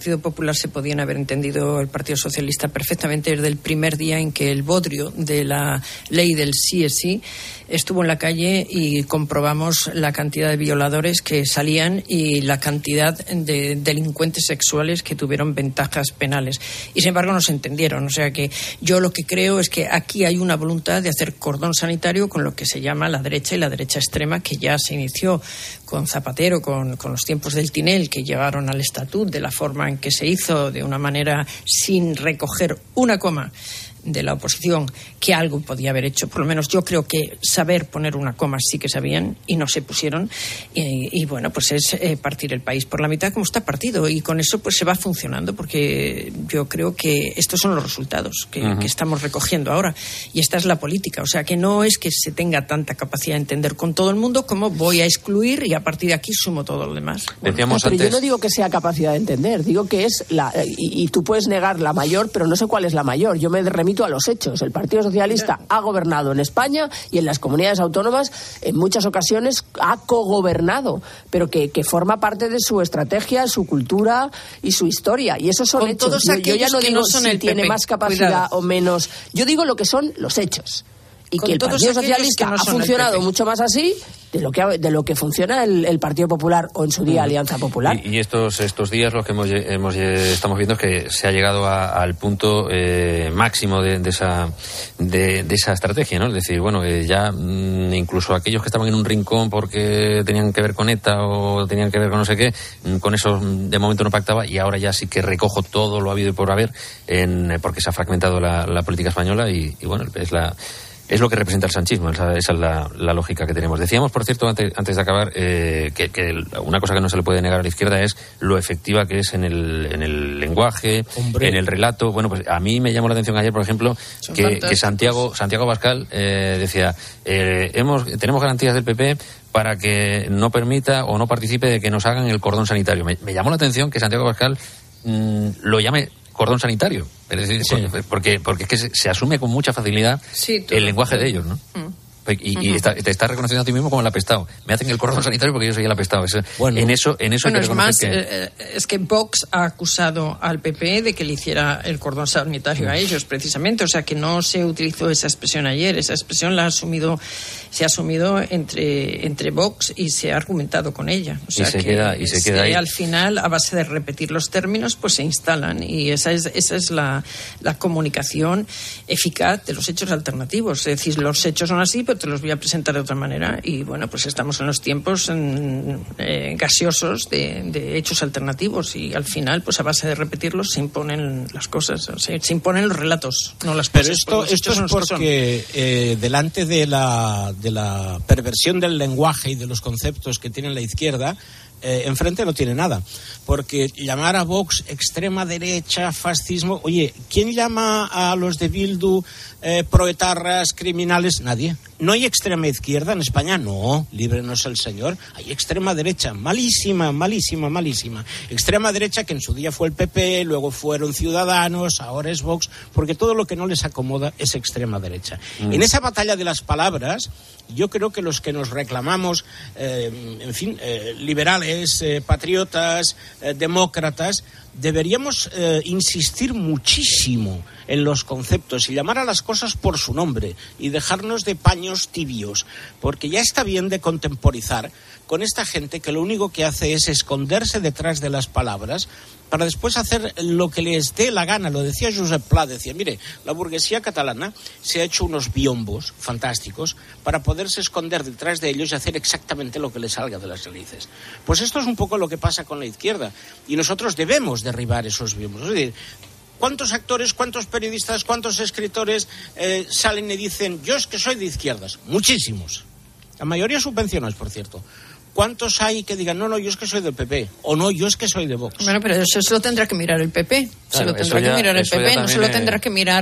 Popular se podían haber entendido el Partido Socialista perfectamente desde el primer día en que el bodrio de la ley del sí es sí estuvo en la calle y comprobamos la cantidad de violadores que salían y la cantidad de delincuentes sexuales que tuvieron ventajas penales. Y sin embargo no se entendieron. O sea que yo lo que creo es que aquí hay una voluntad de hacer cordón sanitario con lo que se llama la derecha y la derecha extrema, que ya se inició con Zapatero, con, con los tiempos del Tinel, que llevaron al estatut de la forma en que se hizo, de una manera sin recoger una coma de la oposición, que algo podía haber hecho. Por lo menos yo creo que saber poner una coma sí que sabían y no se pusieron. Y, y bueno, pues es eh, partir el país por la mitad como está partido. Y con eso pues se va funcionando, porque yo creo que estos son los resultados que, uh-huh. que estamos recogiendo ahora. Y esta es la política. O sea, que no es que se tenga tanta capacidad de entender con todo el mundo como voy a excluir y a partir de aquí sumo todo lo demás. Decíamos bueno, pero antes... yo no digo que sea capacidad de entender, digo que es la... Y, y tú puedes negar la mayor, pero no sé cuál es la mayor. Yo me remito a los hechos. El Partido Socialista ha gobernado en España y en las comunidades autónomas en muchas ocasiones ha cogobernado, pero que, que forma parte de su estrategia, su cultura y su historia. Y esos son Con hechos. Todos yo, yo ya no digo no son si el tiene P P. más capacidad Cuidado. o menos. Yo digo lo que son los hechos. Y Con que el Partido Socialista no ha funcionado mucho más así de lo que de lo que funciona el, el Partido Popular o en su día Alianza Popular. Y, y estos estos días lo que hemos, hemos estamos viendo es que se ha llegado a, al punto eh, máximo de, de esa de, de esa estrategia, ¿no? Es decir, bueno, eh, ya mm, incluso aquellos que estaban en un rincón porque tenían que ver con ETA o tenían que ver con no sé qué, mm, con eso de momento no pactaba, y ahora ya sí que recojo todo lo habido y por haber, en, porque se ha fragmentado la, la política española y, y bueno, es la Es lo que representa el sanchismo, esa, esa es la, la lógica que tenemos. Decíamos, por cierto, antes, antes de acabar, eh, que, que una cosa que no se le puede negar a la izquierda es lo efectiva que es en el, en el lenguaje, Hombre. en el relato. Bueno, pues a mí me llamó la atención ayer, por ejemplo, que, que Santiago Santiago Abascal eh, decía, eh, hemos tenemos garantías del P P para que no permita o no participe de que nos hagan el cordón sanitario. Me, me llamó la atención que Santiago Abascal mmm, lo llame cordón sanitario, es decir, sí. porque porque es que se, se asume con mucha facilidad sí, el lenguaje de ellos, ¿no? Mm. Y, y uh-huh. está, te estás reconociendo a ti mismo como el apestado. Me hacen el cordón sanitario porque yo soy el apestado. Es, bueno, en eso, en eso bueno, hay que es más, que... Eh, es que Vox ha acusado al P P de que le hiciera el cordón sanitario uh-huh. a ellos, precisamente. O sea, que no se utilizó esa expresión ayer. Esa expresión la ha asumido, se ha asumido entre, entre Vox y se ha argumentado con ella. O sea, y se que, queda, y se queda ahí. Al final, a base de repetir los términos, pues se instalan. Y esa es, esa es la, la comunicación eficaz de los hechos alternativos. Es decir, los hechos son así, pero te los voy a presentar de otra manera, y bueno, pues estamos en los tiempos en, eh, gaseosos de, de hechos alternativos, y al final, pues a base de repetirlos se imponen las cosas, o sea, se imponen los relatos, no las Pero cosas. Pero esto, esto es porque eh, delante de la, de la perversión del lenguaje y de los conceptos que tiene la izquierda, Eh, enfrente no tiene nada, porque llamar a Vox extrema derecha, fascismo, oye, ¿quién llama a los de Bildu eh, proetarras, criminales? Nadie. ¿No hay extrema izquierda en España? No, líbrenos el Señor. Hay extrema derecha, malísima, malísima, malísima. Extrema derecha que en su día fue el P P, luego fueron Ciudadanos, ahora es Vox, porque todo lo que no les acomoda es extrema derecha. Mm. En esa batalla de las palabras, yo creo que los que nos reclamamos, eh, en fin, eh, liberales, Eh, patriotas, eh, demócratas, deberíamos eh, insistir muchísimo en los conceptos y llamar a las cosas por su nombre y dejarnos de paños tibios, porque ya está bien de contemporizar con esta gente que lo único que hace es esconderse detrás de las palabras para después hacer lo que les dé la gana. Lo decía Josep Pla, decía, mire, la burguesía catalana se ha hecho unos biombos fantásticos para poderse esconder detrás de ellos y hacer exactamente lo que les salga de las narices. Pues esto es un poco lo que pasa con la izquierda, y nosotros debemos derribar esos biombos. Es decir, ¿cuántos actores, cuántos periodistas, cuántos escritores eh, salen y dicen, yo es que soy de izquierdas? Muchísimos. La mayoría subvencionados, por cierto. ¿Cuántos hay que digan, no, no, yo es que soy del P P, o no, yo es que soy de Vox? Bueno, pero eso se lo tendrá que mirar el P P, claro, se lo tendrá ya, que mirar el P P, no se lo tendrá que mirar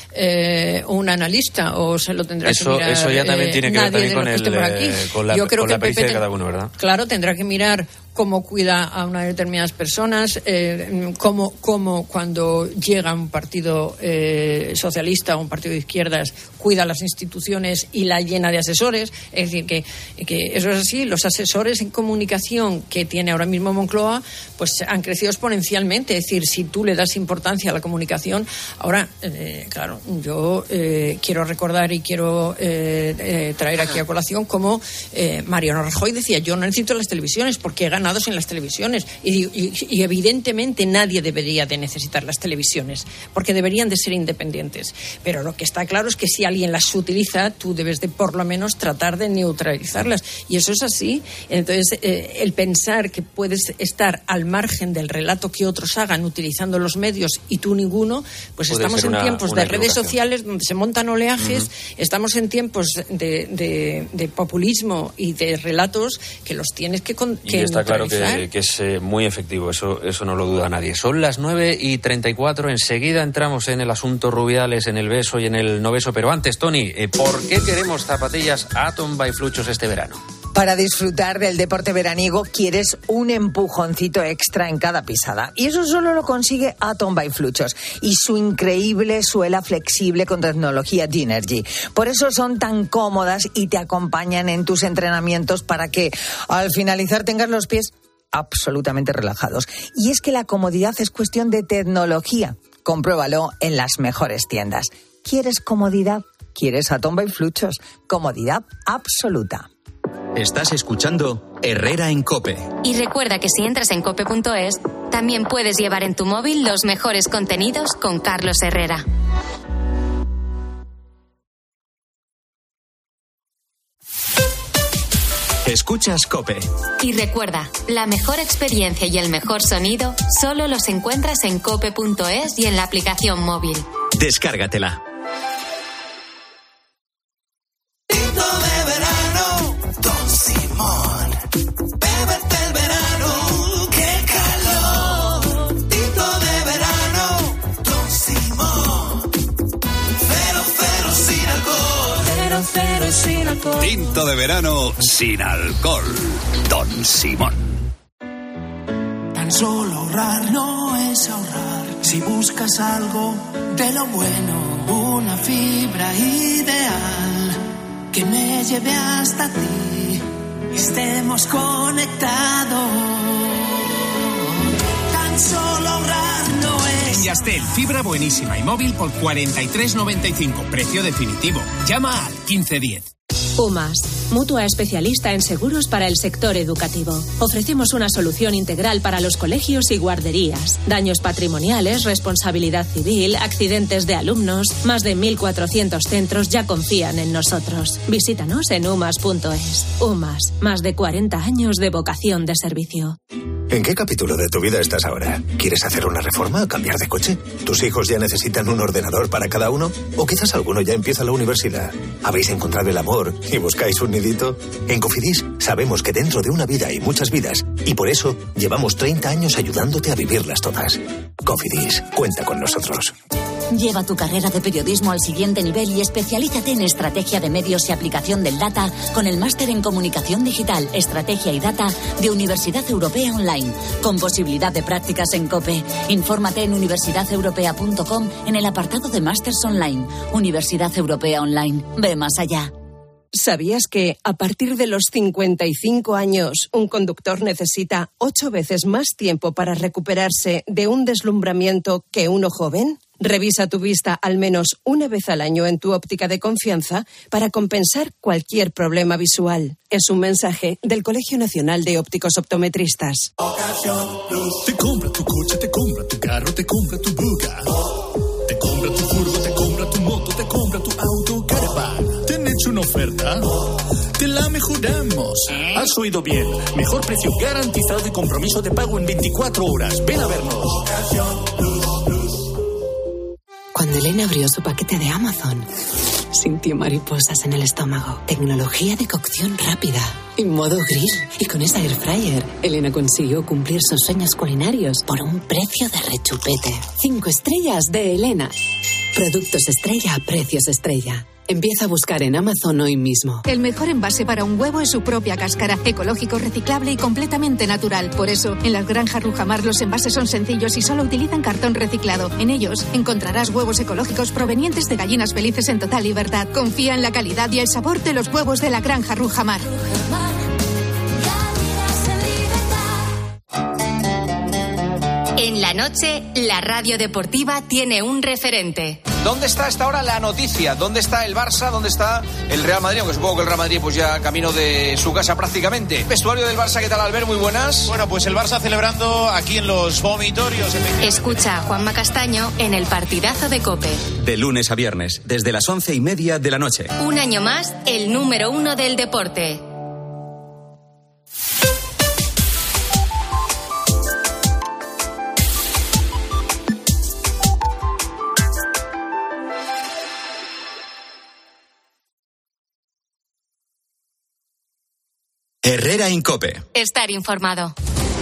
eh, un analista o se lo tendrá eso, que mirar eso ya también eh, tiene que ver también con, el, eh, con la, Yo creo con que la pericia Pepe de cada uno, ¿verdad? Claro, tendrá que mirar cómo cuida a unas determinadas personas, eh, cómo, cómo cuando llega un partido eh, socialista o un partido de izquierdas cuida las instituciones y la llena de asesores. Es decir, que, que eso es así. Los asesores en comunicación que tiene ahora mismo Moncloa pues han crecido exponencialmente. Es decir, si tú le das importancia a la comunicación, ahora, eh, claro, yo eh, quiero recordar y quiero eh, eh, traer aquí a colación cómo eh, Mariano Rajoy decía: yo no necesito las televisiones porque he ganado en las televisiones y, y, y evidentemente nadie debería de necesitar las televisiones porque deberían de ser independientes, pero lo que está claro es que si alguien las utiliza, tú debes de por lo menos tratar de neutralizarlas, y eso es así. Entonces eh, el pensar que puedes estar al margen del relato que otros hagan utilizando los medios y tú ninguno, pues Puede estamos en una, tiempos una de redes sociales donde se montan oleajes. Uh-huh. Estamos en tiempos de, de, de populismo y de relatos que los tienes que, con, que y está claro que, que es eh, muy efectivo, eso, eso no lo duda nadie. Son las nueve y treinta y cuatro, enseguida entramos en el asunto Rubiales, en el beso y en el no beso, pero antes, Tony, eh, ¿por qué queremos zapatillas Atom by Fluchos este verano? Para disfrutar del deporte veraniego quieres un empujoncito extra en cada pisada. Y eso solo lo consigue Atom by Fluchos y su increíble suela flexible con tecnología G-Energy. Por eso son tan cómodas y te acompañan en tus entrenamientos para que al finalizar tengas los pies absolutamente relajados. Y es que la comodidad es cuestión de tecnología. Compruébalo en las mejores tiendas. ¿Quieres comodidad? ¿Quieres Atom by Fluchos? Comodidad absoluta. Estás escuchando Herrera en COPE. Y recuerda que si entras en cope punto es, también puedes llevar en tu móvil los mejores contenidos con Carlos Herrera. Escuchas COPE. Y recuerda, la mejor experiencia y el mejor sonido solo los encuentras en cope punto es y en la aplicación móvil. Descárgatela. Tinto de verano sin alcohol. Don Simón. Tan solo ahorrar no es ahorrar. Si buscas algo de lo bueno, una fibra ideal que me lleve hasta ti, estemos conectados. Tan solo ahorrar no es. En Yastel, fibra buenísima y móvil por cuarenta y tres noventa y cinco. Precio definitivo. Llama al quince diez. UMAS, mutua especialista en seguros para el sector educativo. Ofrecemos una solución integral para los colegios y guarderías. Daños patrimoniales, responsabilidad civil, accidentes de alumnos. Más de mil cuatrocientos centros ya confían en nosotros. Visítanos en umas punto es. UMAS, más de cuarenta años de vocación de servicio. ¿En qué capítulo de tu vida estás ahora? ¿Quieres hacer una reforma o cambiar de coche? ¿Tus hijos ya necesitan un ordenador para cada uno? ¿O quizás alguno ya empieza la universidad? ¿Habéis encontrado el amor y buscáis un nidito? En Cofidis sabemos que dentro de una vida hay muchas vidas y por eso llevamos treinta años ayudándote a vivirlas todas. Cofidis, cuenta con nosotros. Lleva tu carrera de periodismo al siguiente nivel y especialízate en estrategia de medios y aplicación del data con el máster en comunicación digital, estrategia y data de Universidad Europea Online, con posibilidad de prácticas en COPE. Infórmate en universidad europea punto com en el apartado de másters online. Universidad Europea Online. Ve más allá. ¿Sabías que a partir de los cincuenta y cinco años un conductor necesita ocho veces más tiempo para recuperarse de un deslumbramiento que uno joven? Revisa tu vista al menos una vez al año en tu óptica de confianza para compensar cualquier problema visual. Es un mensaje del Colegio Nacional de Ópticos Optometristas. Te compra tu coche, te compra tu carro, te compra tu buga. Te compra tu furgo, te compra tu moto, te compra tu auto, caravan. ¿Te han hecho una oferta? Te la mejoramos. Has oído bien. Mejor precio garantizado y compromiso de pago en veinticuatro horas. Ven a vernos. Cuando Elena abrió su paquete de Amazon, Sintió mariposas en el estómago. Tecnología de cocción rápida. Y modo grill. Y con esa air fryer, Elena consiguió cumplir sus sueños culinarios por un precio de rechupete. Cinco estrellas de Elena. Productos estrella a precios estrella. Empieza a buscar en Amazon hoy mismo. El mejor envase para un huevo es su propia cáscara, ecológico, reciclable y completamente natural. Por eso, en las granjas Rujamar los envases son sencillos y solo utilizan cartón reciclado. En ellos encontrarás huevos ecológicos provenientes de gallinas felices en total libertad. Confía en la calidad y el sabor de los huevos de la granja Rujamar. En la noche, la radio deportiva tiene un referente. ¿Dónde está hasta ahora la noticia? ¿Dónde está el Barça? ¿Dónde está el Real Madrid? Aunque supongo que el Real Madrid pues ya camino de su casa prácticamente. Vestuario del Barça, ¿qué tal, Albert? Muy buenas. Bueno, pues el Barça celebrando aquí en los vomitorios. Escucha a Juanma Castaño en el partidazo de COPE. De lunes a viernes, desde las once y media de la noche. Un año más, el número uno del deporte. Herrera Incope. Estar informado.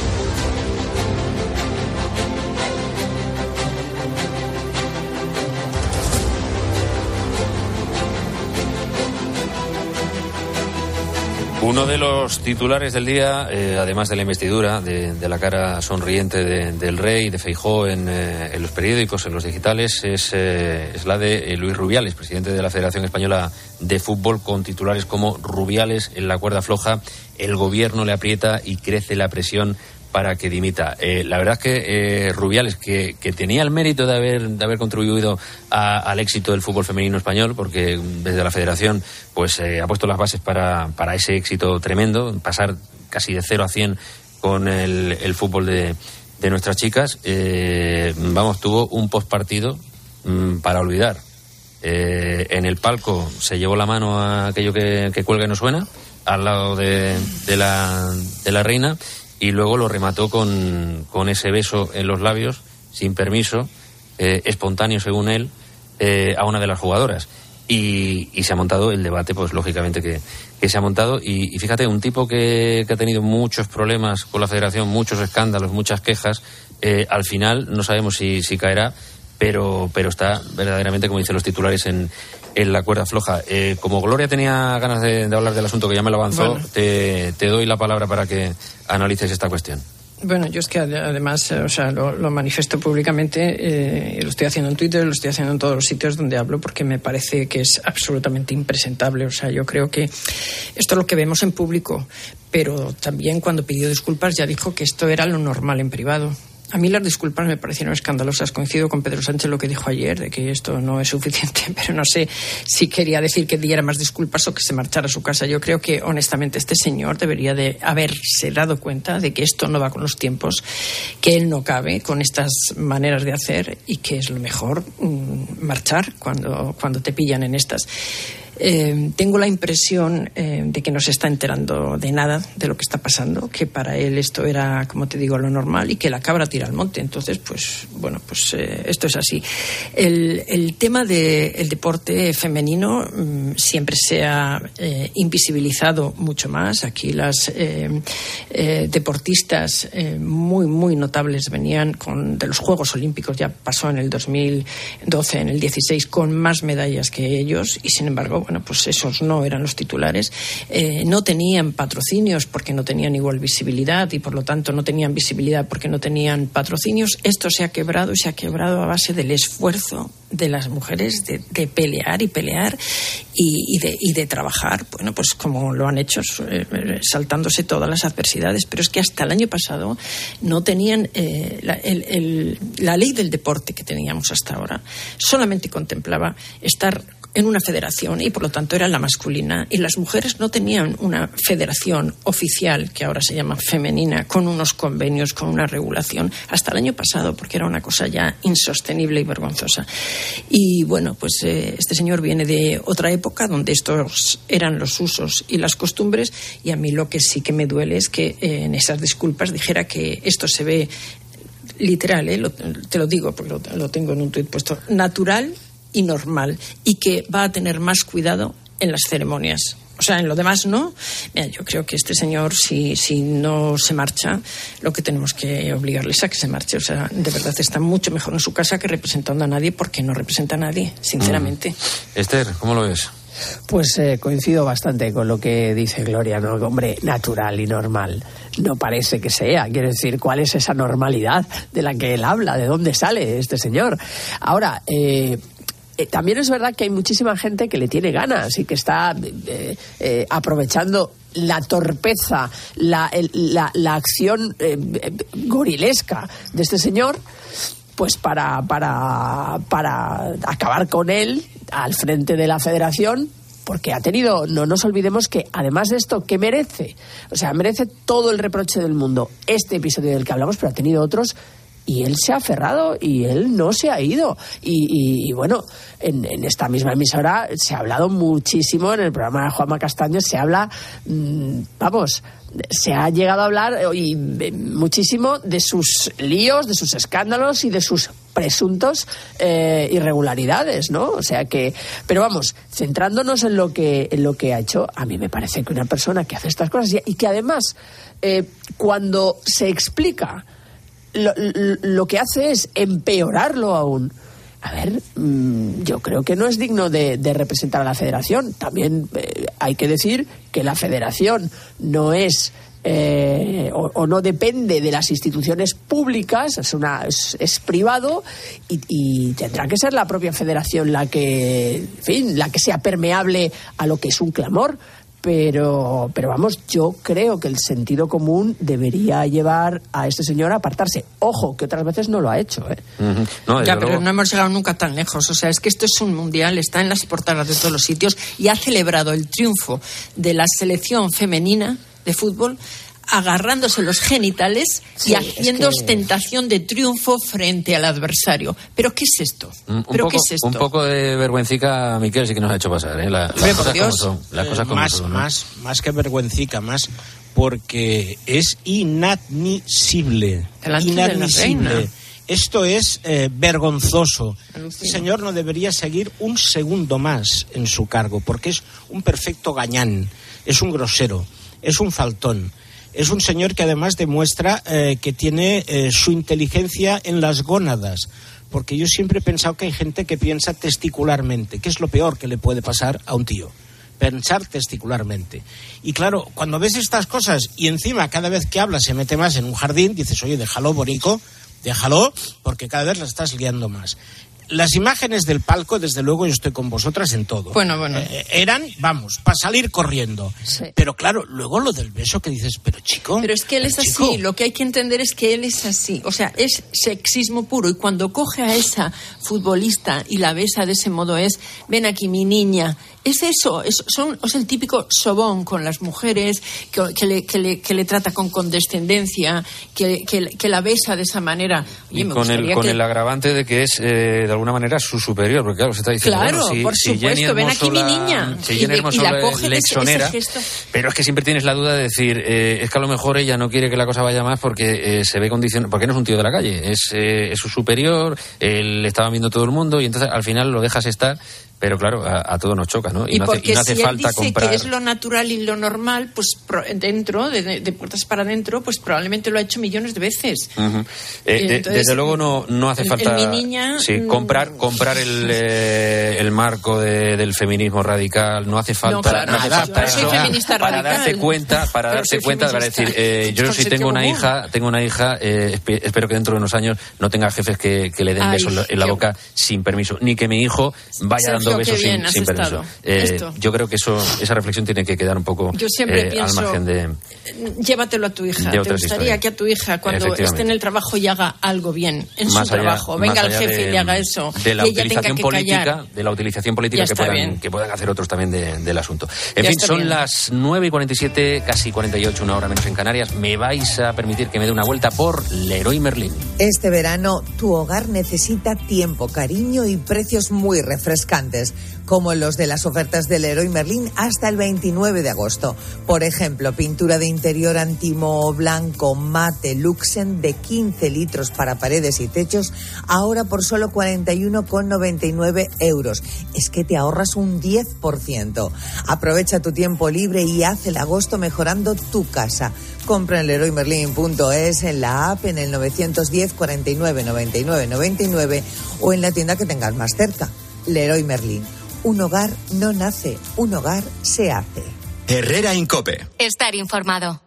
Uno de los titulares del día, eh, además de la investidura, de, de la cara sonriente de, del rey, de Feijóo en, eh, en los periódicos, en los digitales, es, eh, es la de eh, Luis Rubiales, presidente de la Federación Española de Fútbol, con titulares como Rubiales en la cuerda floja, el gobierno le aprieta y crece la presión para que dimita. Eh, la verdad es que eh, Rubiales, que, que tenía el mérito de haber, de haber contribuido a, al éxito del fútbol femenino español, porque desde la Federación pues eh, ha puesto las bases para, para ese éxito tremendo, pasar casi de cero a cien con el, el fútbol de, de nuestras chicas. Eh, vamos, tuvo un postpartido mmm, para olvidar. Eh, en el palco se llevó la mano a aquello que, que cuelga y no suena, al lado de, de, la, de la reina, y luego lo remató con, con ese beso en los labios, sin permiso, eh, espontáneo según él, eh, a una de las jugadoras. Y, y se ha montado el debate, pues lógicamente que, que se ha montado. Y, y fíjate, un tipo que, que ha tenido muchos problemas con la Federación, muchos escándalos, muchas quejas, eh, al final no sabemos si, si caerá, pero, pero está verdaderamente, como dicen los titulares, en, en la cuerda floja. Eh, como Gloria tenía ganas de, de hablar del asunto, que ya me lo avanzó, bueno, te, te doy la palabra para que analices esta cuestión. Bueno, yo es que además, o sea, lo, lo manifiesto públicamente, eh, lo estoy haciendo en Twitter, lo estoy haciendo en todos los sitios donde hablo, porque me parece que es absolutamente impresentable. O sea, yo creo que esto es lo que vemos en público, pero también cuando pidió disculpas ya dijo que esto era lo normal en privado. A mí las disculpas me parecieron escandalosas. Coincido con Pedro Sánchez lo que dijo ayer, de que esto no es suficiente, pero no sé si quería decir que diera más disculpas o que se marchara a su casa. Yo creo que, honestamente, este señor debería de haberse dado cuenta de que esto no va con los tiempos, que él no cabe con estas maneras de hacer y que es lo mejor mmm, marchar cuando, cuando te pillan en estas. Eh, tengo la impresión eh, de que no se está enterando de nada de lo que está pasando, que para él esto era, como te digo, lo normal y que la cabra tira al monte. Entonces, pues, bueno, pues eh, esto es así. El, el tema del deporte femenino mmm, siempre se ha eh, invisibilizado mucho más. Aquí las eh, eh, deportistas eh, muy, muy notables venían con, de los Juegos Olímpicos, ya pasó en el dos mil doce, en el dieciséis, con más medallas que ellos y, sin embargo, bueno, pues esos no eran los titulares. Eh, no tenían patrocinios porque no tenían igual visibilidad y por lo tanto no tenían visibilidad porque no tenían patrocinios. Esto se ha quebrado y se ha quebrado a base del esfuerzo de las mujeres de, de pelear y pelear y, y, de, y de trabajar, bueno, pues como lo han hecho, eh, saltándose todas las adversidades. Pero es que hasta el año pasado no tenían eh, la, el, el, la ley del deporte que teníamos hasta ahora. Solamente contemplaba estar en una federación y por lo tanto era la masculina, y las mujeres no tenían una federación oficial, que ahora se llama femenina, con unos convenios, con una regulación, hasta el año pasado, porque era una cosa ya insostenible y vergonzosa. Y bueno, pues eh, este señor viene de otra época donde estos eran los usos y las costumbres, y a mí lo que sí que me duele es que eh, en esas disculpas dijera que esto se ve literal, eh, lo, te lo digo porque lo, lo tengo en un tuit puesto, natural y normal, y que va a tener más cuidado en las ceremonias. O sea, en lo demás no. Mira, yo creo que este señor, si, si no se marcha, lo que tenemos que obligarles a que se marche. O sea, de verdad está mucho mejor en su casa que representando a nadie, porque no representa a nadie, sinceramente. Mm. Esther, ¿cómo lo ves? Pues eh, coincido bastante con lo que dice Gloria, ¿no? Hombre, natural y normal no parece que sea. Quiero decir, ¿cuál es esa normalidad de la que él habla? ¿De dónde sale este señor? Ahora, eh... Eh, también es verdad que hay muchísima gente que le tiene ganas y que está eh, eh, aprovechando la torpeza, la, el, la, la acción eh, gorilesca de este señor, pues para, para, para acabar con él al frente de la federación, porque ha tenido, no nos olvidemos que además de esto, ¿qué merece? O sea, merece todo el reproche del mundo este episodio del que hablamos, pero ha tenido otros. Y él se ha aferrado y él no se ha ido. Y, y, y bueno, en, en esta misma emisora se ha hablado muchísimo, en el programa de Juanma Castaño se habla, mmm, vamos, se ha llegado a hablar y, muchísimo de sus líos, de sus escándalos y de sus presuntos eh, irregularidades, ¿no? O sea que, pero vamos, centrándonos en lo que en lo que ha hecho, a mí me parece que una persona que hace estas cosas y, y que además, eh, cuando se explica, Lo, lo que hace es empeorarlo aún. A ver, mmm, yo creo que no es digno de, de representar a la federación. También eh, hay que decir que la federación no es eh, o, o no depende de las instituciones públicas, es, una, es, es privado y, y tendrá que ser la propia federación la que, en fin, la que sea permeable a lo que es un clamor. Pero, pero vamos, yo creo que el sentido común debería llevar a este señor a apartarse. Ojo, que otras veces no lo ha hecho, ¿eh? Uh-huh. No, ya, luego... pero no hemos llegado nunca tan lejos. O sea, es que esto es un mundial, está en las portadas de todos los sitios y ha celebrado el triunfo de la selección femenina de fútbol agarrándose los genitales sí, y haciendo es que... ostentación de triunfo frente al adversario. ¿Pero qué es esto? Un, ¿Pero poco, qué es esto? Un poco de vergüencica, Miquel, sí que nos ha hecho pasar, ¿eh? La, Hombre, las cosas Dios. como son. Las Eh, cosas como más, son, ¿no? más, más que vergüencica, más porque es inadmisible. Delante de la Inadmisible. reina. Esto es eh, vergonzoso. Alucino. Este señor no debería seguir un segundo más en su cargo, porque es un perfecto gañán, es un grosero, es un faltón. Es un señor que además demuestra eh, que tiene eh, su inteligencia en las gónadas, porque yo siempre he pensado que hay gente que piensa testicularmente, que es lo peor que le puede pasar a un tío, pensar testicularmente. Y claro, cuando ves estas cosas y encima cada vez que habla se mete más en un jardín, dices, oye, déjalo, bonico, déjalo, porque cada vez la estás liando más. Las imágenes del palco, desde luego, yo estoy con vosotras en todo. Bueno, bueno. Eh, eran, vamos, para salir corriendo. Sí. Pero claro, luego lo del beso que dices, pero chico... Pero es que él es así, chico. lo que hay que entender es que él es así, o sea, es sexismo puro y cuando coge a esa futbolista y la besa de ese modo es, ven aquí mi niña, es eso, es, son, es el típico sobón con las mujeres que, que, le, que, le, que le trata con condescendencia, que, que, que la besa de esa manera. Oye, y me con, el, con que... el agravante de que es, eh, de alguna manera, su superior, porque claro, se está diciendo, claro, bueno, si, por si supuesto, Jenny ven aquí mi la, niña. Si y, Jenny de, Hermoso y la coge le de ese, exonera, ese gesto. Pero es que siempre tienes la duda de decir, eh, es que a lo mejor ella no quiere que la cosa vaya más porque eh, se ve condicionada, porque no es un tío de la calle, es, eh, es su superior, él le estaba viendo todo el mundo y entonces al final lo dejas estar. Pero claro, a, a todos nos choca, ¿no? Y, y no porque hace, y no hace si falta él dice comprar... que es lo natural y lo normal, pues pro, dentro, de, de puertas para adentro, pues probablemente lo ha hecho millones de veces. Uh-huh. eh, de, Entonces, desde luego no, no hace el, falta... el mi niña, sí, comprar, comprar el, eh, el marco de, del feminismo radical, no hace falta... No, claro, no hace nada, falta yo soy eso feminista para radical. darte cuenta, para Pero darte cuenta, para decir, eh, yo si tengo una hija, tengo una hija, eh, espero que dentro de unos años no tenga jefes que, que le den Ay, besos en la, en la qué... boca sin permiso, ni que mi hijo vaya Sergio, dando besos bien, sin, sin permiso. Eh, yo creo que eso, esa reflexión tiene que quedar un poco yo siempre eh, pienso, al margen de... Llévatelo a tu hija. ¿Te gustaría historias. que a tu hija, cuando esté en el trabajo y haga algo bien en más su allá, trabajo, venga el jefe de, y le haga eso, de la y ella utilización tenga que política, callar? de la utilización política que puedan, que puedan hacer otros también de, del asunto. En Ya fin, son bien. las nueve y cuarenta y siete, casi cuarenta y ocho, una hora menos en Canarias. Me vais a permitir que me dé una vuelta por Leroy Merlin. Este verano, tu hogar necesita tiempo, cariño y precios muy refrescantes. interesantes, como los de las ofertas del Leroy Merlin hasta el veintinueve de agosto. Por ejemplo, pintura de interior antimoho blanco mate Luxen de quince litros para paredes y techos, ahora por solo cuarenta y uno con noventa y nueve euros. Es que te ahorras un diez por ciento. Aprovecha tu tiempo libre y haz el agosto mejorando tu casa. Compra en leroy merlin punto es, en la app, en el nueve diez, cuarenta y nueve, noventa y nueve, noventa y nueve o en la tienda que tengas más cerca. Leroy Merlin. Un hogar no nace, un hogar se hace. Herrera Incope. Estar informado.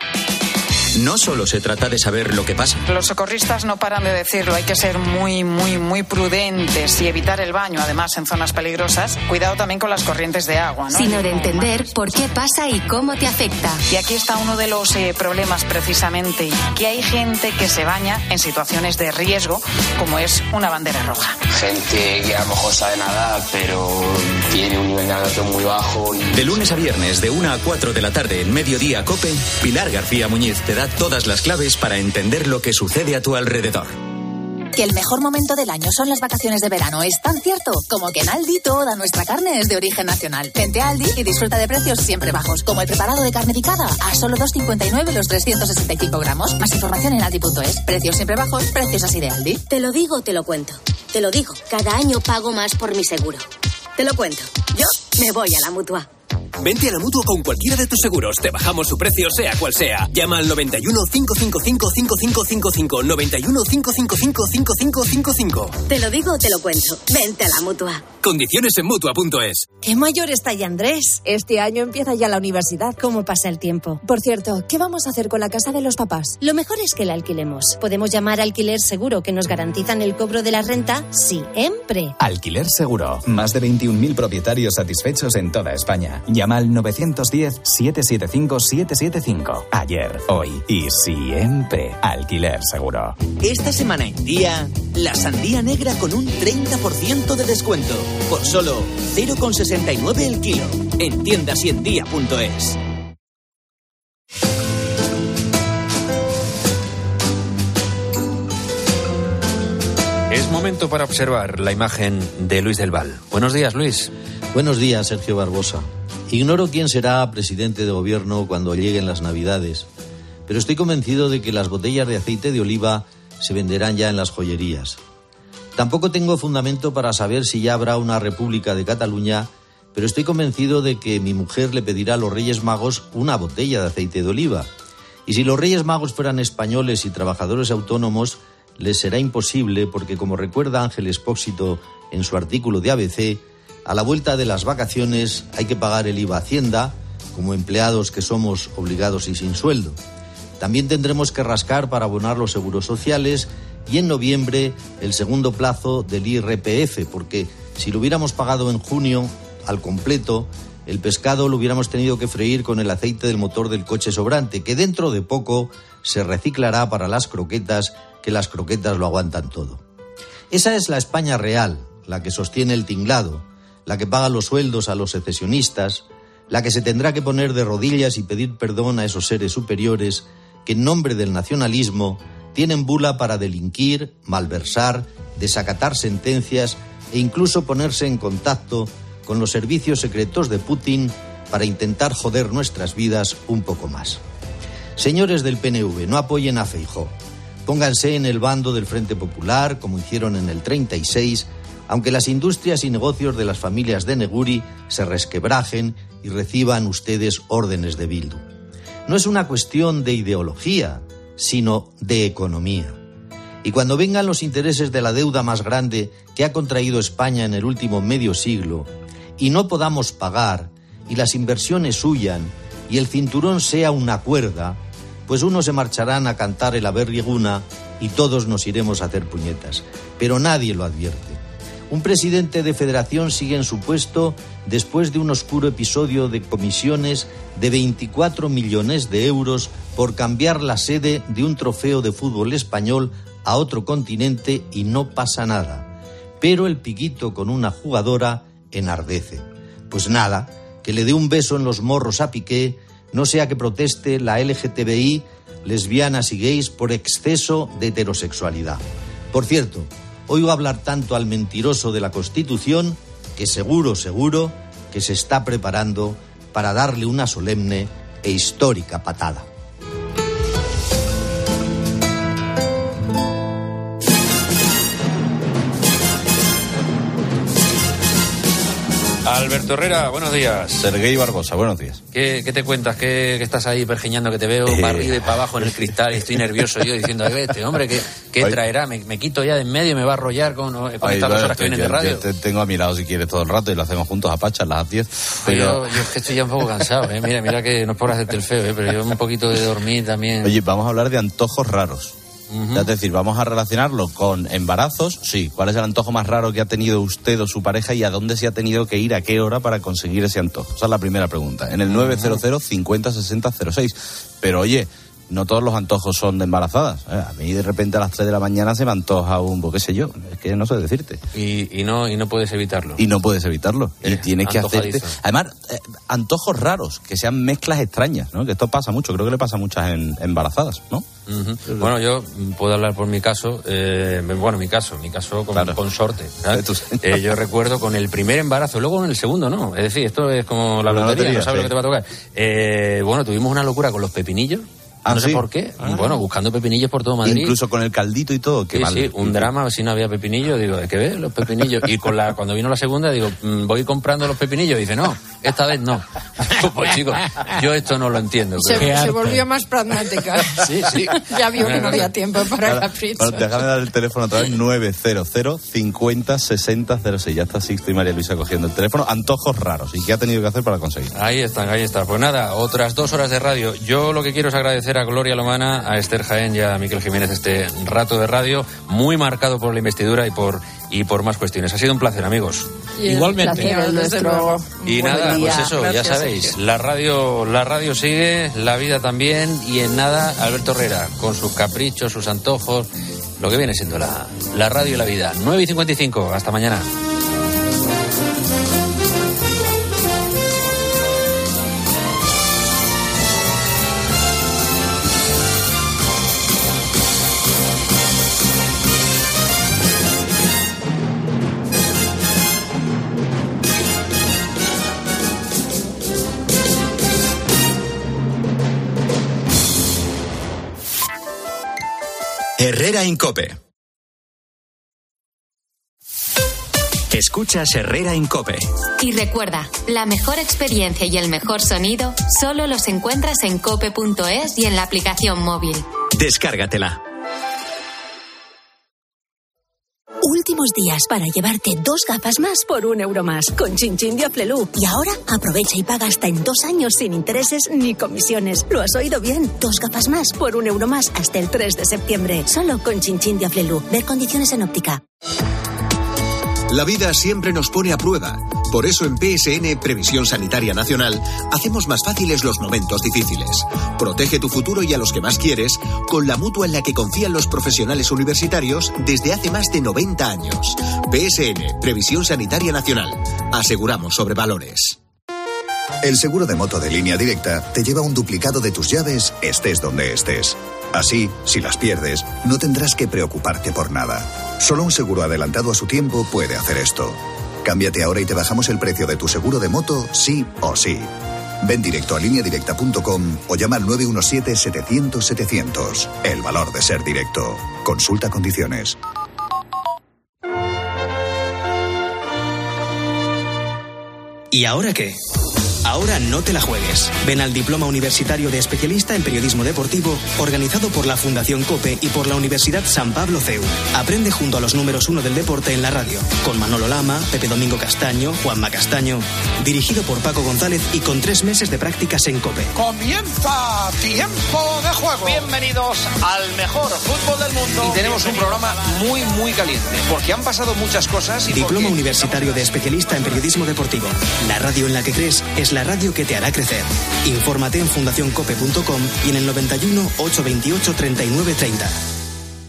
No solo se trata de saber lo que pasa. Los socorristas no paran de decirlo, hay que ser muy, muy, muy prudentes y evitar el baño, además en zonas peligrosas. Cuidado también con las corrientes de agua, ¿no? Sino de entender por qué pasa y cómo te afecta. Y aquí está uno de los eh, problemas precisamente, que hay gente que se baña en situaciones de riesgo, como es una bandera roja. Gente que a lo mejor sabe nadar, pero tiene un nivel de natación muy bajo. Y... De lunes a viernes, de una a cuatro de la tarde en Mediodía Cope, Pilar García Muñiz te da todas las claves para entender lo que sucede a tu alrededor. Que el mejor momento del año son las vacaciones de verano es tan cierto como que en Aldi toda nuestra carne es de origen nacional. Vente a Aldi y disfruta de precios siempre bajos, como el preparado de carne picada a solo dos cincuenta y nueve los trescientos sesenta y cinco gramos. Más información en aldi punto es. Precios siempre bajos, precios así de Aldi. Te lo digo, te lo cuento. Te lo digo, cada año pago más por mi seguro. Te lo cuento. Yo me voy a la Mutua. Vente a la Mutua con cualquiera de tus seguros. Te bajamos su precio, sea cual sea. Llama al noventa y uno, cinco cinco cinco, cinco cinco cinco cinco. noventa y uno, cinco cinco cinco, cinco cinco cinco cinco. Te lo digo, te lo cuento. Vente a la Mutua. Condiciones en Mutua punto es. ¡Qué mayor está ya Andrés! Este año empieza ya la universidad. ¿Cómo pasa el tiempo? Por cierto, ¿qué vamos a hacer con la casa de los papás? Lo mejor es que la alquilemos. Podemos llamar a Alquiler Seguro, que nos garantizan el cobro de la renta siempre. Alquiler Seguro. Más de veintiún mil propietarios satisfechos en toda España. Llama al novecientos diez, setecientos setenta y cinco, setecientos setenta y cinco. Ayer, hoy y siempre. Alquiler Seguro. Esta semana en Día, la sandía negra con un treinta por ciento de descuento. Por solo cero coma sesenta y nueve el kilo. En tiendas y en día punto es. Es momento para observar la imagen de Luis del Val. Buenos días, Luis. Buenos días, Sergio Barbosa. Ignoro quién será presidente de gobierno cuando lleguen las Navidades, pero estoy convencido de que las botellas de aceite de oliva se venderán ya en las joyerías. Tampoco tengo fundamento para saber si ya habrá una República de Cataluña, pero estoy convencido de que mi mujer le pedirá a los Reyes Magos una botella de aceite de oliva. Y si los Reyes Magos fueran españoles y trabajadores autónomos, les será imposible porque, como recuerda Ángel Expósito en su artículo de A B C, a la vuelta de las vacaciones hay que pagar el I V A a Hacienda, como empleados que somos obligados y sin sueldo. También tendremos que rascar para abonar los seguros sociales y en noviembre el segundo plazo del I R P F, porque si lo hubiéramos pagado en junio al completo, el pescado lo hubiéramos tenido que freír con el aceite del motor del coche sobrante, que dentro de poco se reciclará para las croquetas, que las croquetas lo aguantan todo. Esa es la España real, la que sostiene el tinglado, la que paga los sueldos a los secesionistas, la que se tendrá que poner de rodillas y pedir perdón a esos seres superiores que en nombre del nacionalismo tienen bula para delinquir, malversar, desacatar sentencias e incluso ponerse en contacto con los servicios secretos de Putin para intentar joder nuestras vidas un poco más. Señores del P N V, no apoyen a Feijóo. Pónganse en el bando del Frente Popular, como hicieron en el treinta y seis, aunque las industrias y negocios de las familias de Neguri se resquebrajen y reciban ustedes órdenes de Bildu. No es una cuestión de ideología, sino de economía. Y cuando vengan los intereses de la deuda más grande que ha contraído España en el último medio siglo, y no podamos pagar, y las inversiones huyan, y el cinturón sea una cuerda, pues unos se marcharán a cantar el Aberri-Eguna y todos nos iremos a hacer puñetas. Pero nadie lo advierte. Un presidente de federación sigue en su puesto después de un oscuro episodio de comisiones de veinticuatro millones de euros por cambiar la sede de un trofeo de fútbol español a otro continente y no pasa nada. Pero el piquito con una jugadora enardece. Pues nada, que le dé un beso en los morros a Piqué, no sea que proteste la L G T B I, lesbianas y gays por exceso de heterosexualidad. Por cierto, oigo hablar tanto al mentiroso de la Constitución que seguro, seguro que se está preparando para darle una solemne e histórica patada. Alberto Herrera, buenos días. Sergei Barbosa, buenos días. ¿Qué, qué te cuentas? ¿Qué, qué estás ahí pergeñando que te veo Eh... para arriba y para abajo en el cristal y estoy nervioso yo diciendo, este hombre, ¿qué, qué traerá? Me, me quito ya de en medio y me va a arrollar con, con Ay, estas dos horas que yo, vienen de yo radio. te tengo a mi lado si quieres todo el rato y lo hacemos juntos a Pacha a las diez. Pero... Yo, yo es que estoy ya un poco cansado, ¿eh? Mira, mira que no es por hacerte el feo, ¿eh? Pero yo un poquito de dormir también. Oye, vamos a hablar de antojos raros. Uh-huh. Es decir, vamos a relacionarlo con embarazos. Sí, ¿cuál es el antojo más raro que ha tenido usted o su pareja y a dónde se ha tenido que ir, a qué hora para conseguir ese antojo? Esa es la primera pregunta. En el nueve cero cero, cincuenta, sesenta, cero seis. Pero oye, no todos los antojos son de embarazadas. A mí de repente a las tres de la mañana se me antoja un, qué sé yo, es que no sé decirte. Y, y, no, y no puedes evitarlo. Y no puedes evitarlo. Eh, y tienes que hacerte... Además, eh, antojos raros, que sean mezclas extrañas, ¿no? Que esto pasa mucho, creo que le pasa a muchas en, embarazadas, ¿no? Uh-huh. Bueno, yo puedo hablar por mi caso, eh, bueno, mi caso, mi caso con claro. consorte. Eh, yo recuerdo con el primer embarazo, luego con el segundo, ¿no? Es decir, esto es como la, la lotería, lotería, no sabes sí. lo que te va a tocar. Eh, bueno, tuvimos una locura con los pepinillos. Ah, no ¿sí? sé por qué. Ah. Bueno, buscando pepinillos por todo Madrid. Incluso con el caldito y todo. Qué sí, mal. sí, un drama si no había pepinillos. Digo, ¿de qué ves los pepinillos? Y con la cuando vino la segunda, digo, voy comprando los pepinillos. Y dice, no, esta vez no. Pues chicos, yo esto no lo entiendo. Se, se volvió más pragmática. Sí, sí. Ya vio que no había tiempo para Ahora, caprichos. Bueno, déjame dar el teléfono otra vez, nueve cero cero, cincuenta, sesenta, cero seis. Ya está Sixto y María Luisa cogiendo el teléfono. Antojos raros. ¿Y qué ha tenido que hacer para conseguir? Ahí están, ahí está. Pues nada, otras dos horas de radio. Yo lo que quiero es agradecer a Gloria Lomana, a Esther Jaén y a Miquel Jiménez este rato de radio, muy marcado por la investidura y por y por más cuestiones. Ha sido un placer, amigos. Y igualmente. Nuestro... Y nada, día. pues eso, Gracias, ya sabéis, Sergio. la radio, la radio sigue, la vida también, y en nada, Alberto Herrera, con sus caprichos, sus antojos, lo que viene siendo la, la radio y la vida. nueve y cincuenta y cinco, hasta mañana. Herrera Incope. Escuchas Herrera Incope. Y recuerda, la mejor experiencia y el mejor sonido solo los encuentras en cope punto es y en la aplicación móvil. Descárgatela. Últimos días para llevarte dos gafas más por un euro más con Chin-Chin de Aflelu. Y ahora aprovecha y paga hasta en dos años sin intereses ni comisiones. ¿Lo has oído bien? Dos gafas más por un euro más hasta el tres de septiembre. Solo con Chin-Chin de Aflelu. Ver condiciones en óptica. La vida siempre nos pone a prueba. Por eso en P S N, Previsión Sanitaria Nacional, hacemos más fáciles los momentos difíciles. Protege tu futuro y a los que más quieres con la mutua en la que confían los profesionales universitarios desde hace más de noventa años. P S N, Previsión Sanitaria Nacional. Aseguramos sobre valores. El seguro de moto de Línea Directa te lleva un duplicado de tus llaves, estés donde estés. Así, si las pierdes, no tendrás que preocuparte por nada. Solo un seguro adelantado a su tiempo puede hacer esto. Cámbiate ahora y te bajamos el precio de tu seguro de moto, sí o sí. Ven directo a línea directa punto com o llama al nueve uno siete, setecientos, setecientos. El valor de ser directo. Consulta condiciones. ¿Y ahora qué? Ahora no te la juegues. Ven al Diploma Universitario de Especialista en Periodismo Deportivo, organizado por la Fundación COPE y por la Universidad San Pablo C E U. Aprende junto a los números uno del deporte en la radio, con Manolo Lama, Pepe Domingo Castaño, Juanma Castaño, dirigido por Paco González y con tres meses de prácticas en COPE. Comienza Tiempo de Juego. Bienvenidos al mejor fútbol del mundo. Y tenemos un programa muy, muy caliente, porque han pasado muchas cosas. Y Diploma porque... Universitario de Especialista en Periodismo Deportivo. La radio en la que crees es la radio que te hará crecer. Infórmate en fundación cope punto com y en el noventa y uno, ochocientos veintiocho, treinta y nueve treinta.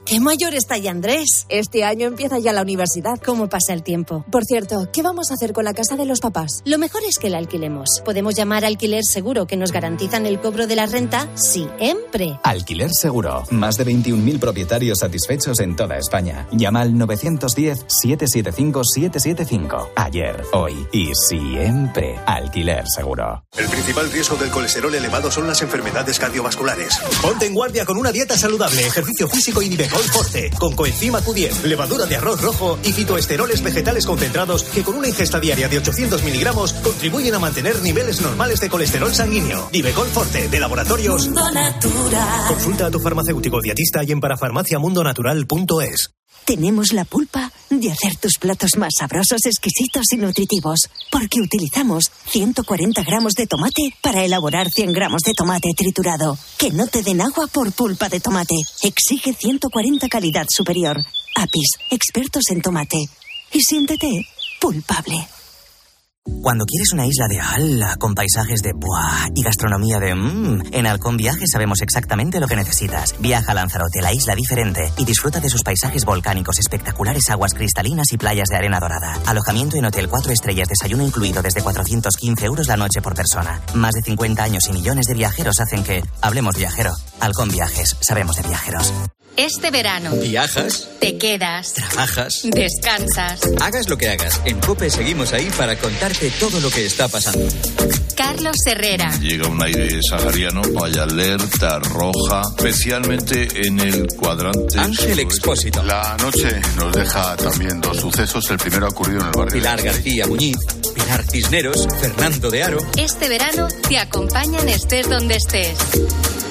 ¡Qué mayor está ya Andrés! Este año empieza ya la universidad. ¿Cómo pasa el tiempo? Por cierto, ¿qué vamos a hacer con la casa de los papás? Lo mejor es que la alquilemos. Podemos llamar a Alquiler Seguro, que nos garantizan el cobro de la renta siempre. Alquiler Seguro. Más de veintiún mil propietarios satisfechos en toda España. Llama al nueve uno cero, siete siete cinco, siete siete cinco. Ayer, hoy y siempre. Alquiler Seguro. El principal riesgo del colesterol elevado son las enfermedades cardiovasculares. Ponte en guardia con una dieta saludable, ejercicio físico y Nivecol Forte, con coenzima Q diez, levadura de arroz rojo y fitoesteroles vegetales concentrados que con una ingesta diaria de ochocientos miligramos contribuyen a mantener niveles normales de colesterol sanguíneo. Nivecol Forte, de Laboratorios Mundo Natural. Consulta a tu farmacéutico dietista y en parafarmaciamundonatural punto es. Tenemos la pulpa de hacer tus platos más sabrosos, exquisitos y nutritivos, porque utilizamos ciento cuarenta gramos de tomate para elaborar cien gramos de tomate triturado. Que no te den agua por pulpa de tomate. Exige ciento cuarenta calidad superior. Apis, expertos en tomate. Y siéntete pulpable. Cuando quieres una isla de ala con paisajes de ¡buah! Y gastronomía de mmm, en Halcón Viajes sabemos exactamente lo que necesitas. Viaja a Lanzarote, la isla diferente, y disfruta de sus paisajes volcánicos, espectaculares aguas cristalinas y playas de arena dorada. Alojamiento en hotel cuatro estrellas, desayuno incluido desde cuatrocientos quince euros la noche por persona. Más de cincuenta años y millones de viajeros hacen que hablemos viajero. Halcón Viajes, sabemos de viajeros. Este verano. ¿Viajas? Te quedas. ¿Trabajas? Descansas. Hagas lo que hagas. En COPE seguimos ahí para contarte todo lo que está pasando. Carlos Herrera. Llega un aire sahariano, hay alerta roja, especialmente en el cuadrante. Ángel Expósito. La noche nos deja también dos sucesos. El primero ha ocurrido en el barrio. Pilar García Muñiz, Pilar Cisneros, Fernando de Aro. Este verano te acompañan estés donde estés.